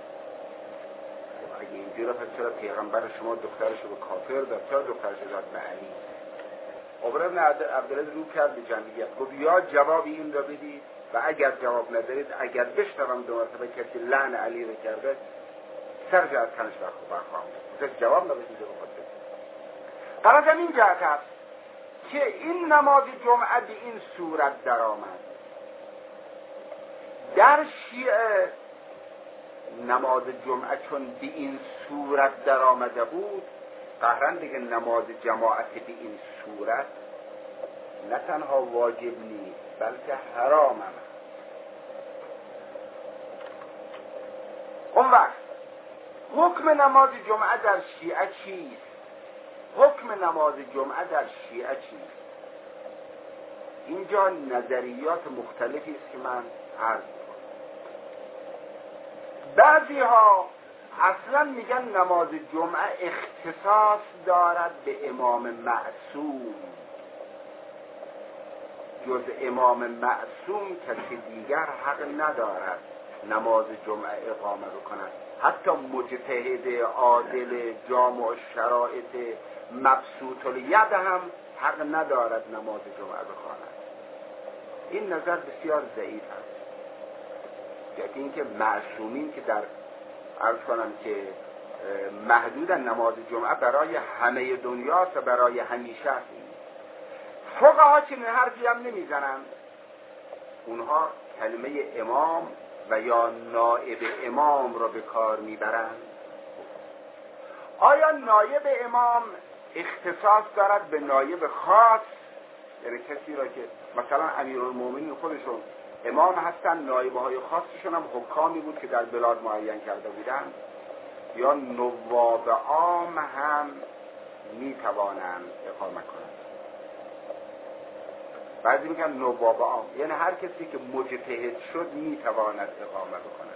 Speaker 1: اگه اینجوری پس چرا پیغمبر شما دخترش رو به کافر داد؟ چرا دخترش رو داد به علی؟ عمر بن عبدالعزیز رو کرد به جمعیت، گفت یا جواب این را بدید و اگر جواب ندارید اگر بشنوم دو مرتبه کسی لعن علی رو کرده سرج از تنش برخواهم کرد. جواب نبودید رو خود بدید. غرضم این جهت است که این نماز جمعه به این صورت در آمد. در شیعه نماز جمعه چون به این صورت در آمده بود قهرن دیگه نماز جماعت به این صورت نه تنها واجب نیست بلکه حرام هم. اون وقت حکم نماز جمعه در شیعه چیست؟ حکم نماز جمعه در شیعه چیست؟ اینجا نظریات مختلفی است که من عرض می‌کنم. بعضی ها اصلا میگن نماز جمعه اختصاص دارد به امام معصوم، جز امام معصوم کسی دیگر حق ندارد نماز جمعه اقامه بکند. حتی مجتهد عادل جامع شرایط مبسوط الید هم حق ندارد نماز جمعه بخواند. این نظر بسیار ضعیف است. یعنی اینکه معصومین که در عرض کنم که محدود نماز جمعه برای همه دنیاست و برای همیشه است. فقها چنین حرفی هم نمیزنن. اونها کلمه امام و یا نائب امام را به کار میبرند. آیا نائب امام اختصاص دارد به نائب خاص؟ یعنی کسی را که مثلا امیرالمومنین خودشون امام هستن، نائبهای خاصشون هم حکامی بود که در بلاد معین کرده بودن، یا نواب عام هم میتوانند اقامه کنند. بعضی میگن نواب عام یعنی هر کسی که مجتهد شد میتواند اقامه بکند.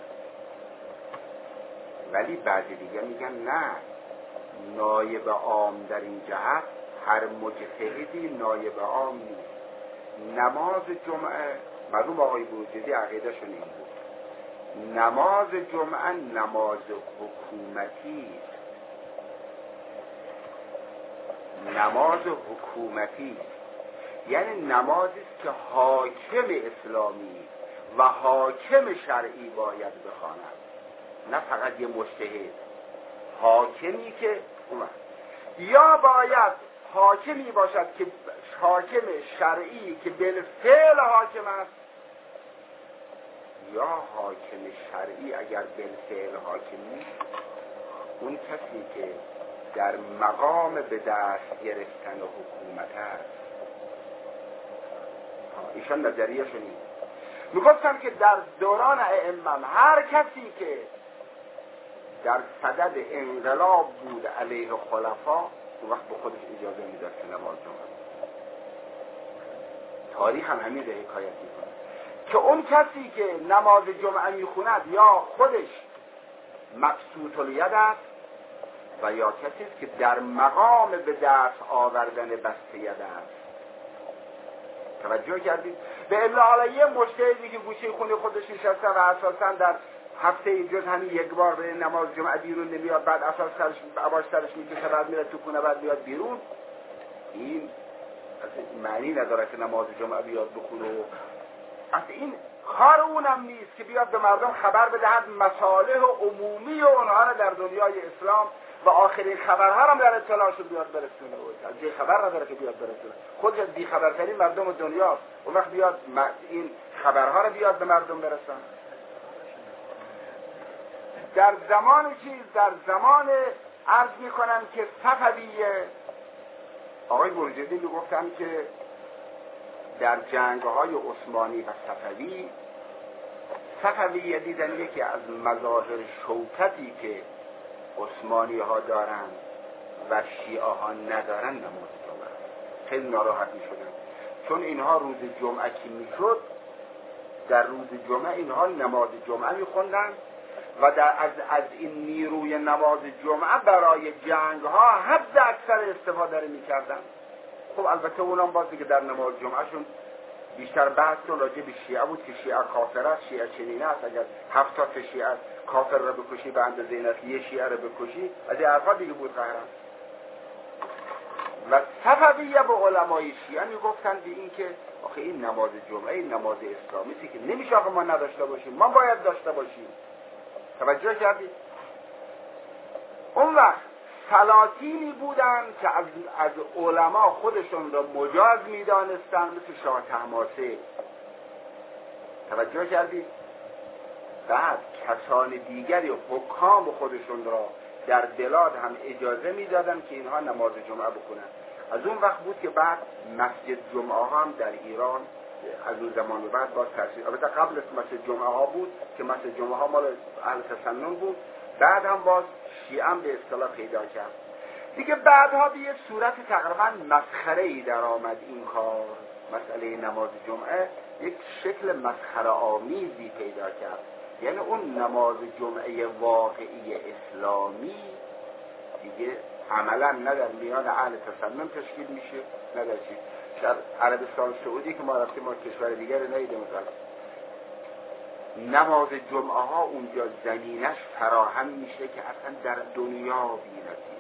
Speaker 1: ولی بعضی دیگه میگن نه، نایب عام در این جهت هر مجتهدی نایب عام نیست. نماز جمعه مرحوم آقای بروجردی عقیدهشون این بود، نماز جمعه نماز حکومتی است. نماز حکومتی یعنی نمازی است که حاکم اسلامی و حاکم شرعی باید بخواند، نه فقط یه مجتهد. حاکمی که یا باید حاکمی باشد که حاکم شرعی که بالفعل حاکم است، یا حاکم شرعی اگر بالفعل حاکم نیست، اون کسی که در مقام به دست گرفتن حکومت است. ایشان نظریه شنید میگفتن که در دوران ائمه هر کسی که در صدد انقلاب بود علیه خلفا اون وقت به خودش اجازه میداد که نماز جمعه. تاریخ هم همین رو حکایت میکنه که اون کسی که نماز جمعه میخوند یا خودش مبسوط الید است و یا کسی است که در مقام به دست آوردن بسته ید است. توجه کردید؟ به الاعالیه مجتهدی که گوشه خونه خودش نشسته و اساسا در هفته جز همین یک بار به نماز جمعه بیرون نمیاد، بعد اساس سرش عباش سرش میکشه، بعد میره تو خونه، بعد بیاد بیرون، این اصلا معنی نداره که نماز جمعه بیاد بخونه. اصلا این کار اونم نیست که بیاد به مردم خبر بدهد مصالح عمومی و اونها را در دنیای اسلام و آخرین خبرها هم در اطلاعشو بیاد برسونه. از یه خبر نداره که بیاد برسونه، خودش از بیخبرترین مردم دنیاست. اون وقت بیاد این خبرها را بیاد به مردم برسونه. در زمان چیز در زمان عرض میکنم که صفویه، آقای بروجردی میگفتن که در جنگ‌های عثمانی و صفوی، صفویه دیدن یکی از مظاهر شوکتی که عثمانی ها دارن و شیعه ها ندارن نماز جمعه. خیلی ناراحت می شدن چون اینها روز جمعه که می شد، در روز جمعه اینها نماز جمعه می خوندن و در از, از این نیروی نماز جمعه برای جنگ ها حد اکثر استفاده می کردن. خب البته اونم باز دیگه در نماز جمعه شون بیشتر بحثتون راجع به شیعه بود که شیعه کافر است، شیعه چنین است، اگر هفتاد شیعه کافر را بکشی به اندازه این است یه شیعه را بکشی، از این حرفا دیگه بود قهرم. و صفویه به علمای شیعه میگفتن به این که آخه این نماز جمعه این نماز اسلامیه که نمیشه آخه ما نداشته باشیم، ما باید داشته باشیم. توجه کردید؟ اون وقت سلاطینی بودن که از, از علما خودشون را مجاز میدانستن، مثل شاه طهماسب. توجه کردید؟ بعد کسان دیگری حکام خودشون را در بلاد هم اجازه میدادن که اینها نماز جمعه بکنن. از اون وقت بود که بعد مسجد جمعه ها هم در ایران از اون زمان به بعد باز تأسیس. البته قبل از مسجد جمعه ها بود که مسجد جمعه ها مال اهل تسنن بود، بعد هم باز شیعه هم به اصطلاح پیدا کرد دیگه. بعدها به یه صورت تقریبا مسخره‌ای در آمد این کار، مسئله نماز جمعه یک شکل مسخره آمیزی پیدا کرد. یعنی اون نماز جمعه واقعی اسلامی دیگه عملا نه در میان اهل تسنن تشکیل میشه نه در چی. در عربستان سعودی که ما رفتیم، ما کشور دیگر ندیدیم، نماز جمعه ها اونجا زمینش فراهم میشه که اصلا در دنیا بی‌نظیره.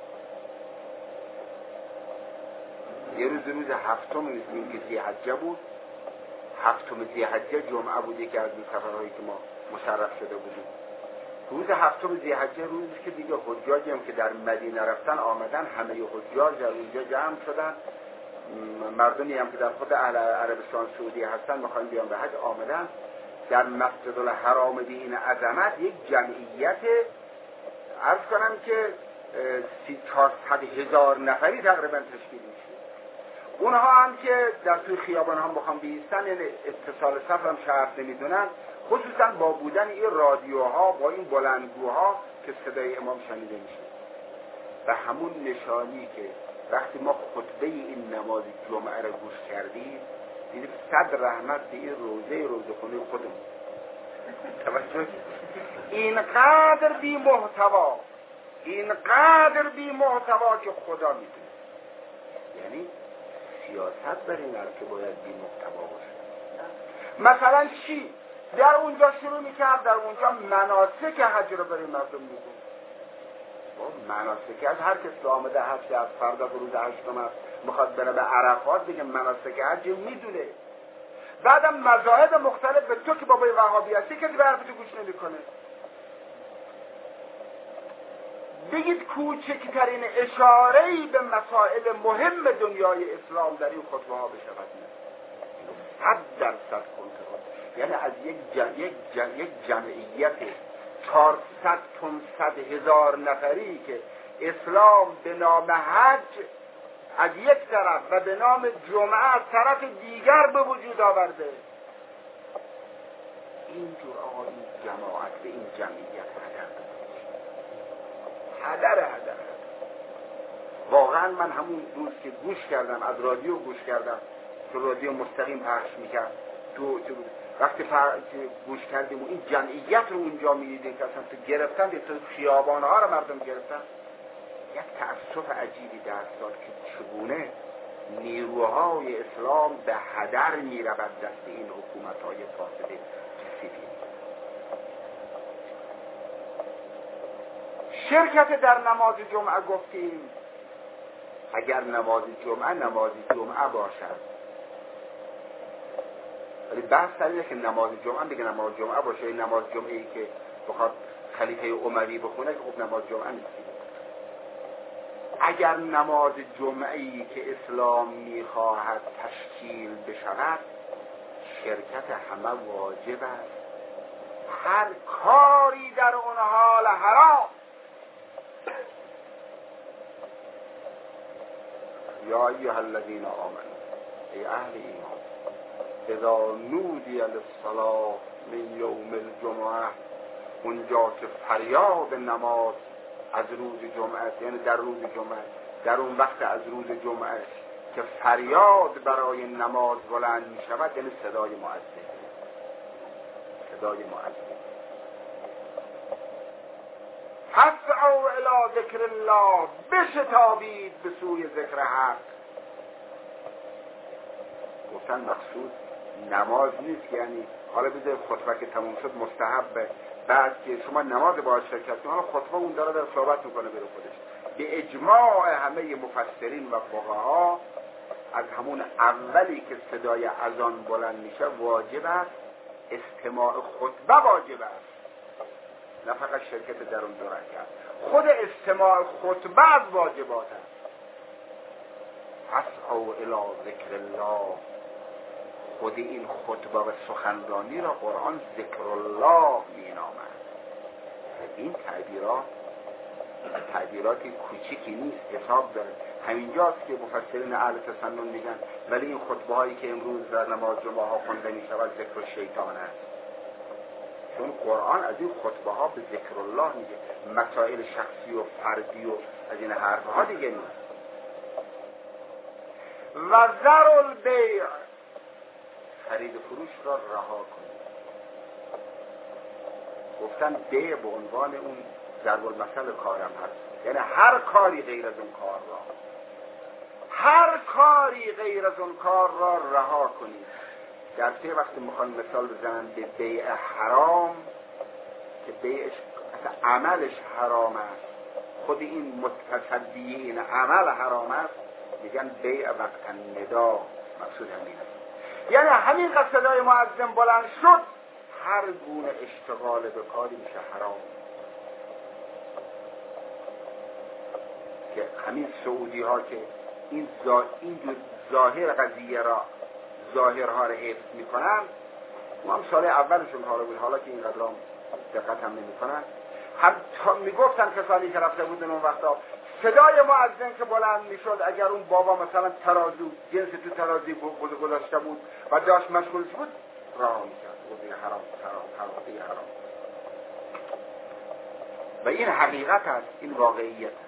Speaker 1: یه روز روز هفتم که ذی‌حجه بود، هفتم ذی‌حجه جمعه بوده که از این سفرهایی که ما مشرف شده بودیم. روز هفتم ذی‌حجه روزی که دیگه حجاجی هم که در مدینه رفتن آمدن، همه حجاج در اونجا جمع شدن، مردمی هم که در خود اهل عربستان سعودی هستن میخوان بیان به حج آمدن. در مسجد الحرام به این عظمت یک جمعیت عرض کنم که چهارصد هزار نفری تقریبا تشکیل میشه. اونها هم که در توی خیابان هم بخوام بیستن، یعنی اتصال سفر هم شرط نمیدونن، خصوصا با بودن این رادیوها با این بلندگوها که صدای امام شنیده میشه. و همون نشانی که وقتی ما خطبه این نماز جمعه رو گوش کردیم دیدیم صد رحمت به این روزه روزه خونه خودمون. توجه، اینقدر بی محتوا، اینقدر بی محتوا که خدا میدونه. یعنی سیاست بر این که باید بی محتوا باشه. مثلا چی؟ در اونجا شروع میکرد، در اونجا مناسک حج رو برای مردم میگون. مناسک حج هر کس که آمده حج از فردا به روز هشتم میخواد بره به عرفات دیگه مناسک حج میدونه. بعدم مذاهب مختلف به تو که بابای وهابی هستی که به حرفتو گوش نمیکنه. بگید کوچکترین اشاره‌ای به مسائل مهم دنیای اسلام در این خطبه ها بشود صد درصد کنترل. یعنی از یک جمع... یک, جمع... یک جمعیت چهارصد پانصد هزار نفری که اسلام به نام حج از یک طرف و به نام جمعه از طرف دیگر به وجود آورده، اینجور آقا این جماعت به این جمعیت هدر هدر هدر واقعا من همون روز که گوش کردم، از رادیو گوش کردم که رادیو مستقیم پخش میکرد، تو, تو وقتی گوش کردیم و این جمعیت رو اونجا میدیدیم که اصلا تو گرفتن تو خیابانها رو مردم گرفتن، یک تأسف عجیبی دست داد که چگونه نیروهای اسلام به هدر میرود دست این حکومت‌های فاسد سیفی. شرکت در نماز جمعه گفتیم اگر نماز جمعه نماز جمعه باشد، ولی بحث سر اینه که نماز جمعه بگه نماز جمعه باشه، این نماز جمعه‌ای که بخواد خلیفه عمری بخونه که خب نماز جمعه نیست. اگر نماز جمعه‌ای که اسلام میخواهد تشکیل بشود شرکت همه واجب است. هر کاری در اون حال حرام. یا ایها الذین آمنوا، ای اهل ایمان، اذا نودی للصلاة من یوم الجمعه، اونجا که فریاد نماز از روز جمعه، یعنی در روز جمعه، در اون وقت از روز جمعه که فریاد برای نماز بلند می شود، یعنی صدای مؤذن، صدای مؤذن. فاسعوا الی ذکر الله، بشتابید به سوی ذکر حق. گفتن مقصود نماز نیست، یعنی حالا بذار خطبه که تموم شد مستحبه، بعد که شما نماز باید شرکت کنید، حالا خطبه اون داره در صحبت میکنه برای خودش. به اجماع همه مفسرین و فقها از همون اولی که صدای اذان بلند میشه واجب است، استماع خطبه واجب است، نه فقط شرکت در اون دو رکعت. خود استماع خطبه از واجبات است. فاسعوا الی ذکر الله، خود این خطبه و سخنرانی را قرآن ذکر الله می نامد. این تعبیرات تعبیراتی کوچیکی نیست، حساب داره. همینجاست که مفسرین اهل تسنن میگن ولی این خطبه هایی که امروز در نماز جمعه ها خونده میشود ذکر شیطان است، چون قرآن از این خطبه ها به ذکر الله میگه، مسائل شخصی و فردی و از این حرف ها دیگه نیست. و ذر البیع، خرید فروش را رها کنید. گفتن بیع به عنوان اون ضرب المثل کارم هست، یعنی هر کاری غیر از اون کار را هر کاری غیر از اون کار را رها کنید. در سه وقتی میخوان مثال بزنن به بیع حرام که بیعش اصلا عملش حرام است، خود این متصدی این عمل حرام است، میگن بیع وقت ندا، مقصود همین است. یعنی همین قد صدای مؤذن بلند شد هر گونه اشتغال به کاری میشه حرام. که همین سعودی ها که این زا... این ظاهر قضیه را ظاهرها را حفظ میکنن، ما هم سال اولشون حالا بود، حالا که این قدر هم دقت هم نمی کنن، حتی میگفتن کسانی که رفته بودن اون وقتا صدای مؤذن که بلند میشد اگر اون بابا مثلا ترازو جنس تو ترازی گذاشته بود و داشت مشغول بود راه میکرد، گفتن حرام حرام حرام دیگه حرام. و این حقیقت است، این واقعیت است.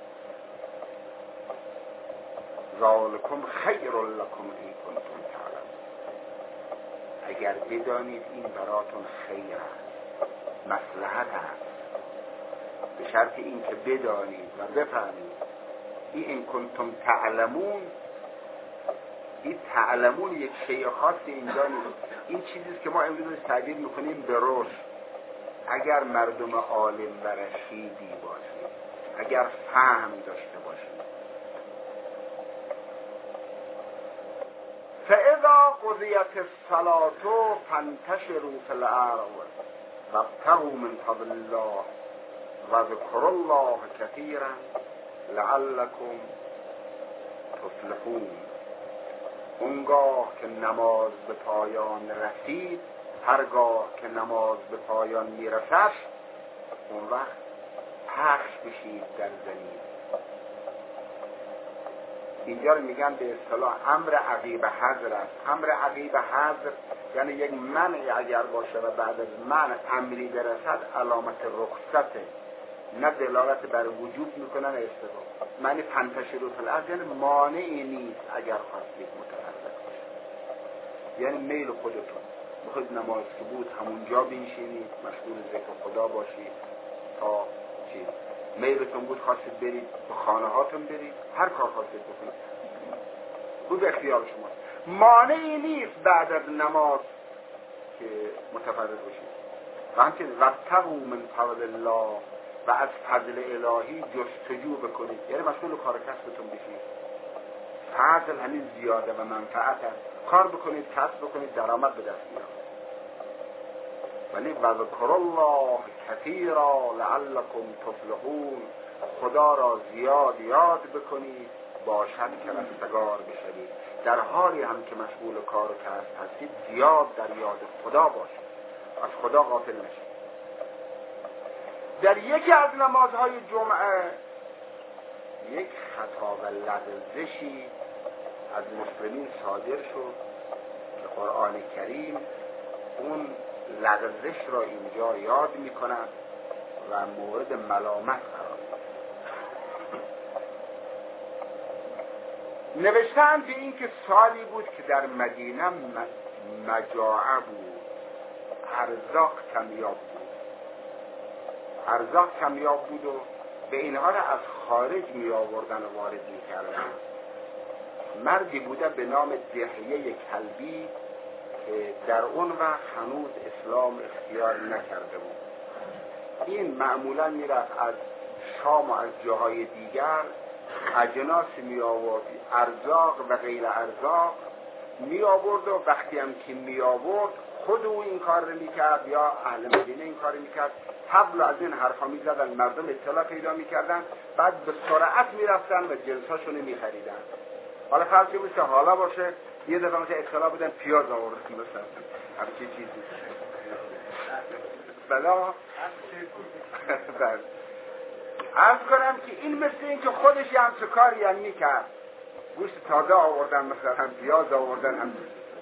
Speaker 1: ذالکم خیر لکم این کنتم تعلمون. اگر بدانید این براتون خیر است، مصلحت است، به شرط این که بدانید و بفهمید. این این کنتم تعلمون، این تعلمون یک شیء خاصی اینجا نیست. این چیزیست که ما امروز تعبیر میکنیم به رشد. اگر مردم عالم و رشیدی باشید، اگر فهم داشته باشید، فاذا قضیت الصلاة فانتشروا فی الارض وابتغوا من فضل الله وذکروا الله کثیرا لعلکم تفلحون. اونگاه که نماز به پایان رسید، هرگاه که نماز به پایان میرسد، اون وقت پخش بشید در زمین. اینجا رو میگن به اصطلاح امر عقیب حذر است. امر عقیب حذر یعنی یک منع اگر باشه و بعد از منع امری برسد علامت رخصته، نه دلالت بر وجوب میکنن استقامت. معنی فانتشروا فی الارض یعنی مانعی نیست اگر خواستید متحرک باشید، یعنی میل خودتون بخواید نماز که بود همونجا بنشینید مشغول ذکر خدا باشید تا چیز میلتون بود خواستید برید به خانه هاتون برید، هر کار خواستید بکنید بود اختیار شماست. مانعی نیست بعد از نماز که متفرغ باشید. و همچنین وابتغوا من فضل الله، و از فضل الهی جستجو بکنید، یعنی مشغول کار کسبتون بشید. فضل همین زیاده و منفعت است، کار بکنید، کسب بکنید، درآمد به دست بیارید. ولی وذکر الله کثیرا لعلکم تفلحون، خدا را زیاد یاد بکنید باشد که رستگار بشوید. در حالی هم که مشغول کار و کسب هستید زیاد در یاد خدا باشید، از خدا غافل نشید. در یکی از نمازهای جمعه یک خطا و لغزشی از مسلمین صادر شد که قرآن کریم اون لغزش را اینجا یاد می کند و مورد ملامت قرار می دهد. نوشتند به این که سالی بود که در مدینه مجاعه بود، ارزاق کمیاب بود ارزاق کمیاب بود و به اینها را از خارج می آوردن و وارد می کردن. مردی بوده به نام دحیه کلبی که در اون وقت هنوز اسلام اختیار نکرده بود. این معمولا می رفت از شام و از جاهای دیگر اجناس می آورد، ارزاق و غیر ارزاق می آورد و وقتی هم که می آورد خود او این کار رو می کرد یا اهل مدینه این کار رو می کرد. طبل از این حرفا می زدن، مردم اطلاع پیدا می کردن، بعد به سرعت می رفتن و جنساشونو می خریدن. حالا فرض کنید مثل حالا باشه یه دفعه مثلا اطلاع بودن پیاز آوردن مثلا همچین چیزی بلا عرض کنم که این مثل این که خودش یه همچه کاری هم میکرد، گوشت تازه آوردن، مثلا پیاز آوردن هم،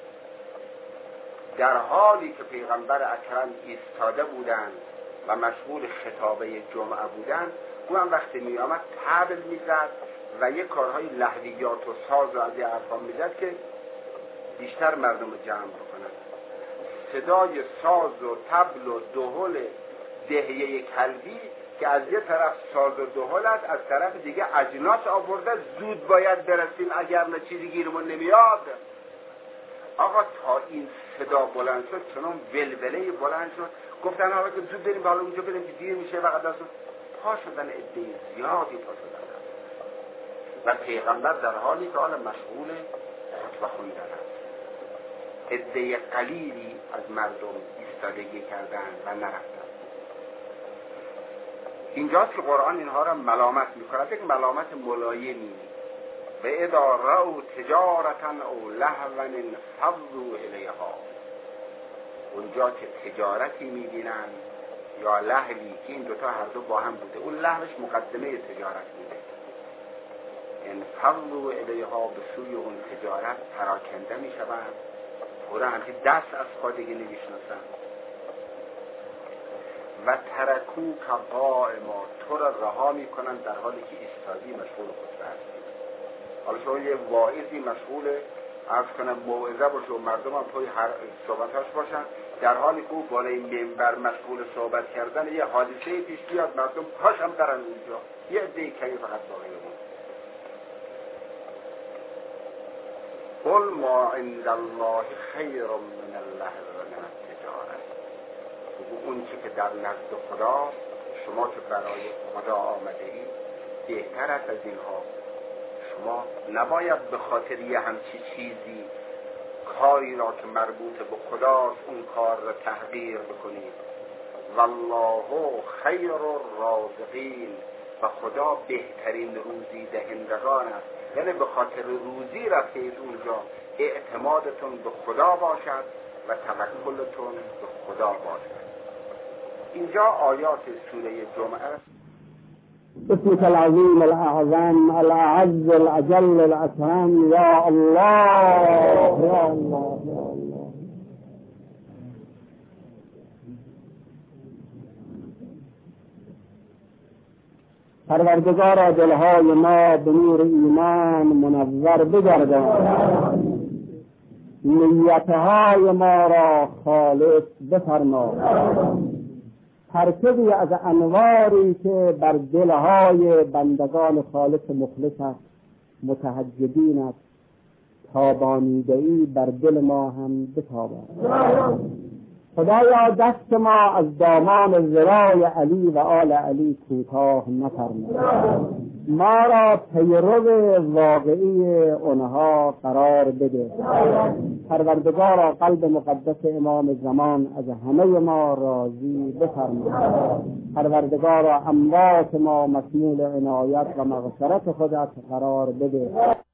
Speaker 1: در حالی که پیغمبر اکرم ایستاده بودن و مشغول خطابه جمعه بودن، او هم وقتی می آمد طبل میزد و یه کارهای لهویات و ساز و از یه حرفا میزد که بیشتر مردم رو جمع بکنن. صدای ساز و طبل و دهل دهیه کلبی که از یه طرف ساز و دهل است، از طرف دیگه اجناس آورده، زود باید برسیم اگر نه چیزی گیرمون نمیاد. آقا تا این صدا بلند شد، چنان ولوله بلند شد، گفتن آقا که زود بریم بالا اونجا بریم که دیر میشه و قدر شد. پا شدن عده زیادی پا شدن و پیغمبر در حالی که حال مشغول خطبه خوندن است. عده قلیلی از مردم ایستادگی کردن و نرفتن. اینجاست که قرآن اینها را ملامت میکند، یک ملامت ملایمی. و اذا رأوا تجارتا او لهوا انفضوا الیها، اونجا که تجارتی میبینن یا لهوی، که این دوتا هر دو با هم بوده، اون لهوش مقدمه تجارت بوده، انفضوا الیها، به سوی اون تجارت پراکنده میشوند، پورا همچی دست از خودگی نمیشناسن. و ترکو که قائما، تو را رها میکنن در حالی که ایستادی مشغول خطبه هستی. حالا شما یه واعظی مشغول عرض کنم موعظه باشه و مردم هم توی هر صحبتاش باشن، در حالی که او بالای منبر مشغول صحبت کردن، یه حادثه پیش بیاد مردم پاش هم درن اونجا، یه عده کی فقط باقی بمونه. قل ما عند الله خیر من اللهو و من التجارت، اون چی که در نزد خدا، شما که برای خدا آمده اید، بهتر است از اینها. شما نباید به خاطر یه همچی چیزی کاری را که مربوط به خداست اون کار را تحقیر بکنید. والله خیر الرازقین، و خدا بهترین روزی دهندگان است. یعنی به خاطر روزی رفتید اونجا، اعتمادتون به خدا باشد و توکلتون به خدا باشد. اینجا آیات سوره جمعه.
Speaker 2: اسمك العظيم الأعظم الأعز الأجل الأكرم يا الله يا الله يا الله. پروردگارا دلهای ما به نور ایمان منور بگردان، نیتهای ما را خالص بفرما، ترکیبی از انواری که بر دلهای بندگان خالص مخلص است، متهجدین است، تابانیده‌ای بر دل ما هم بتابد. خدایا دست ما از دامان ذرای علی و آل علی کوتاه نفرما، ما را پیرو واقعی اونها قرار بده. پروردگارا قلب مقدس امام زمان از همه ما راضی بفرما. پروردگارا اموات ما مشمول عنایت و مغفرت خودت قرار بده.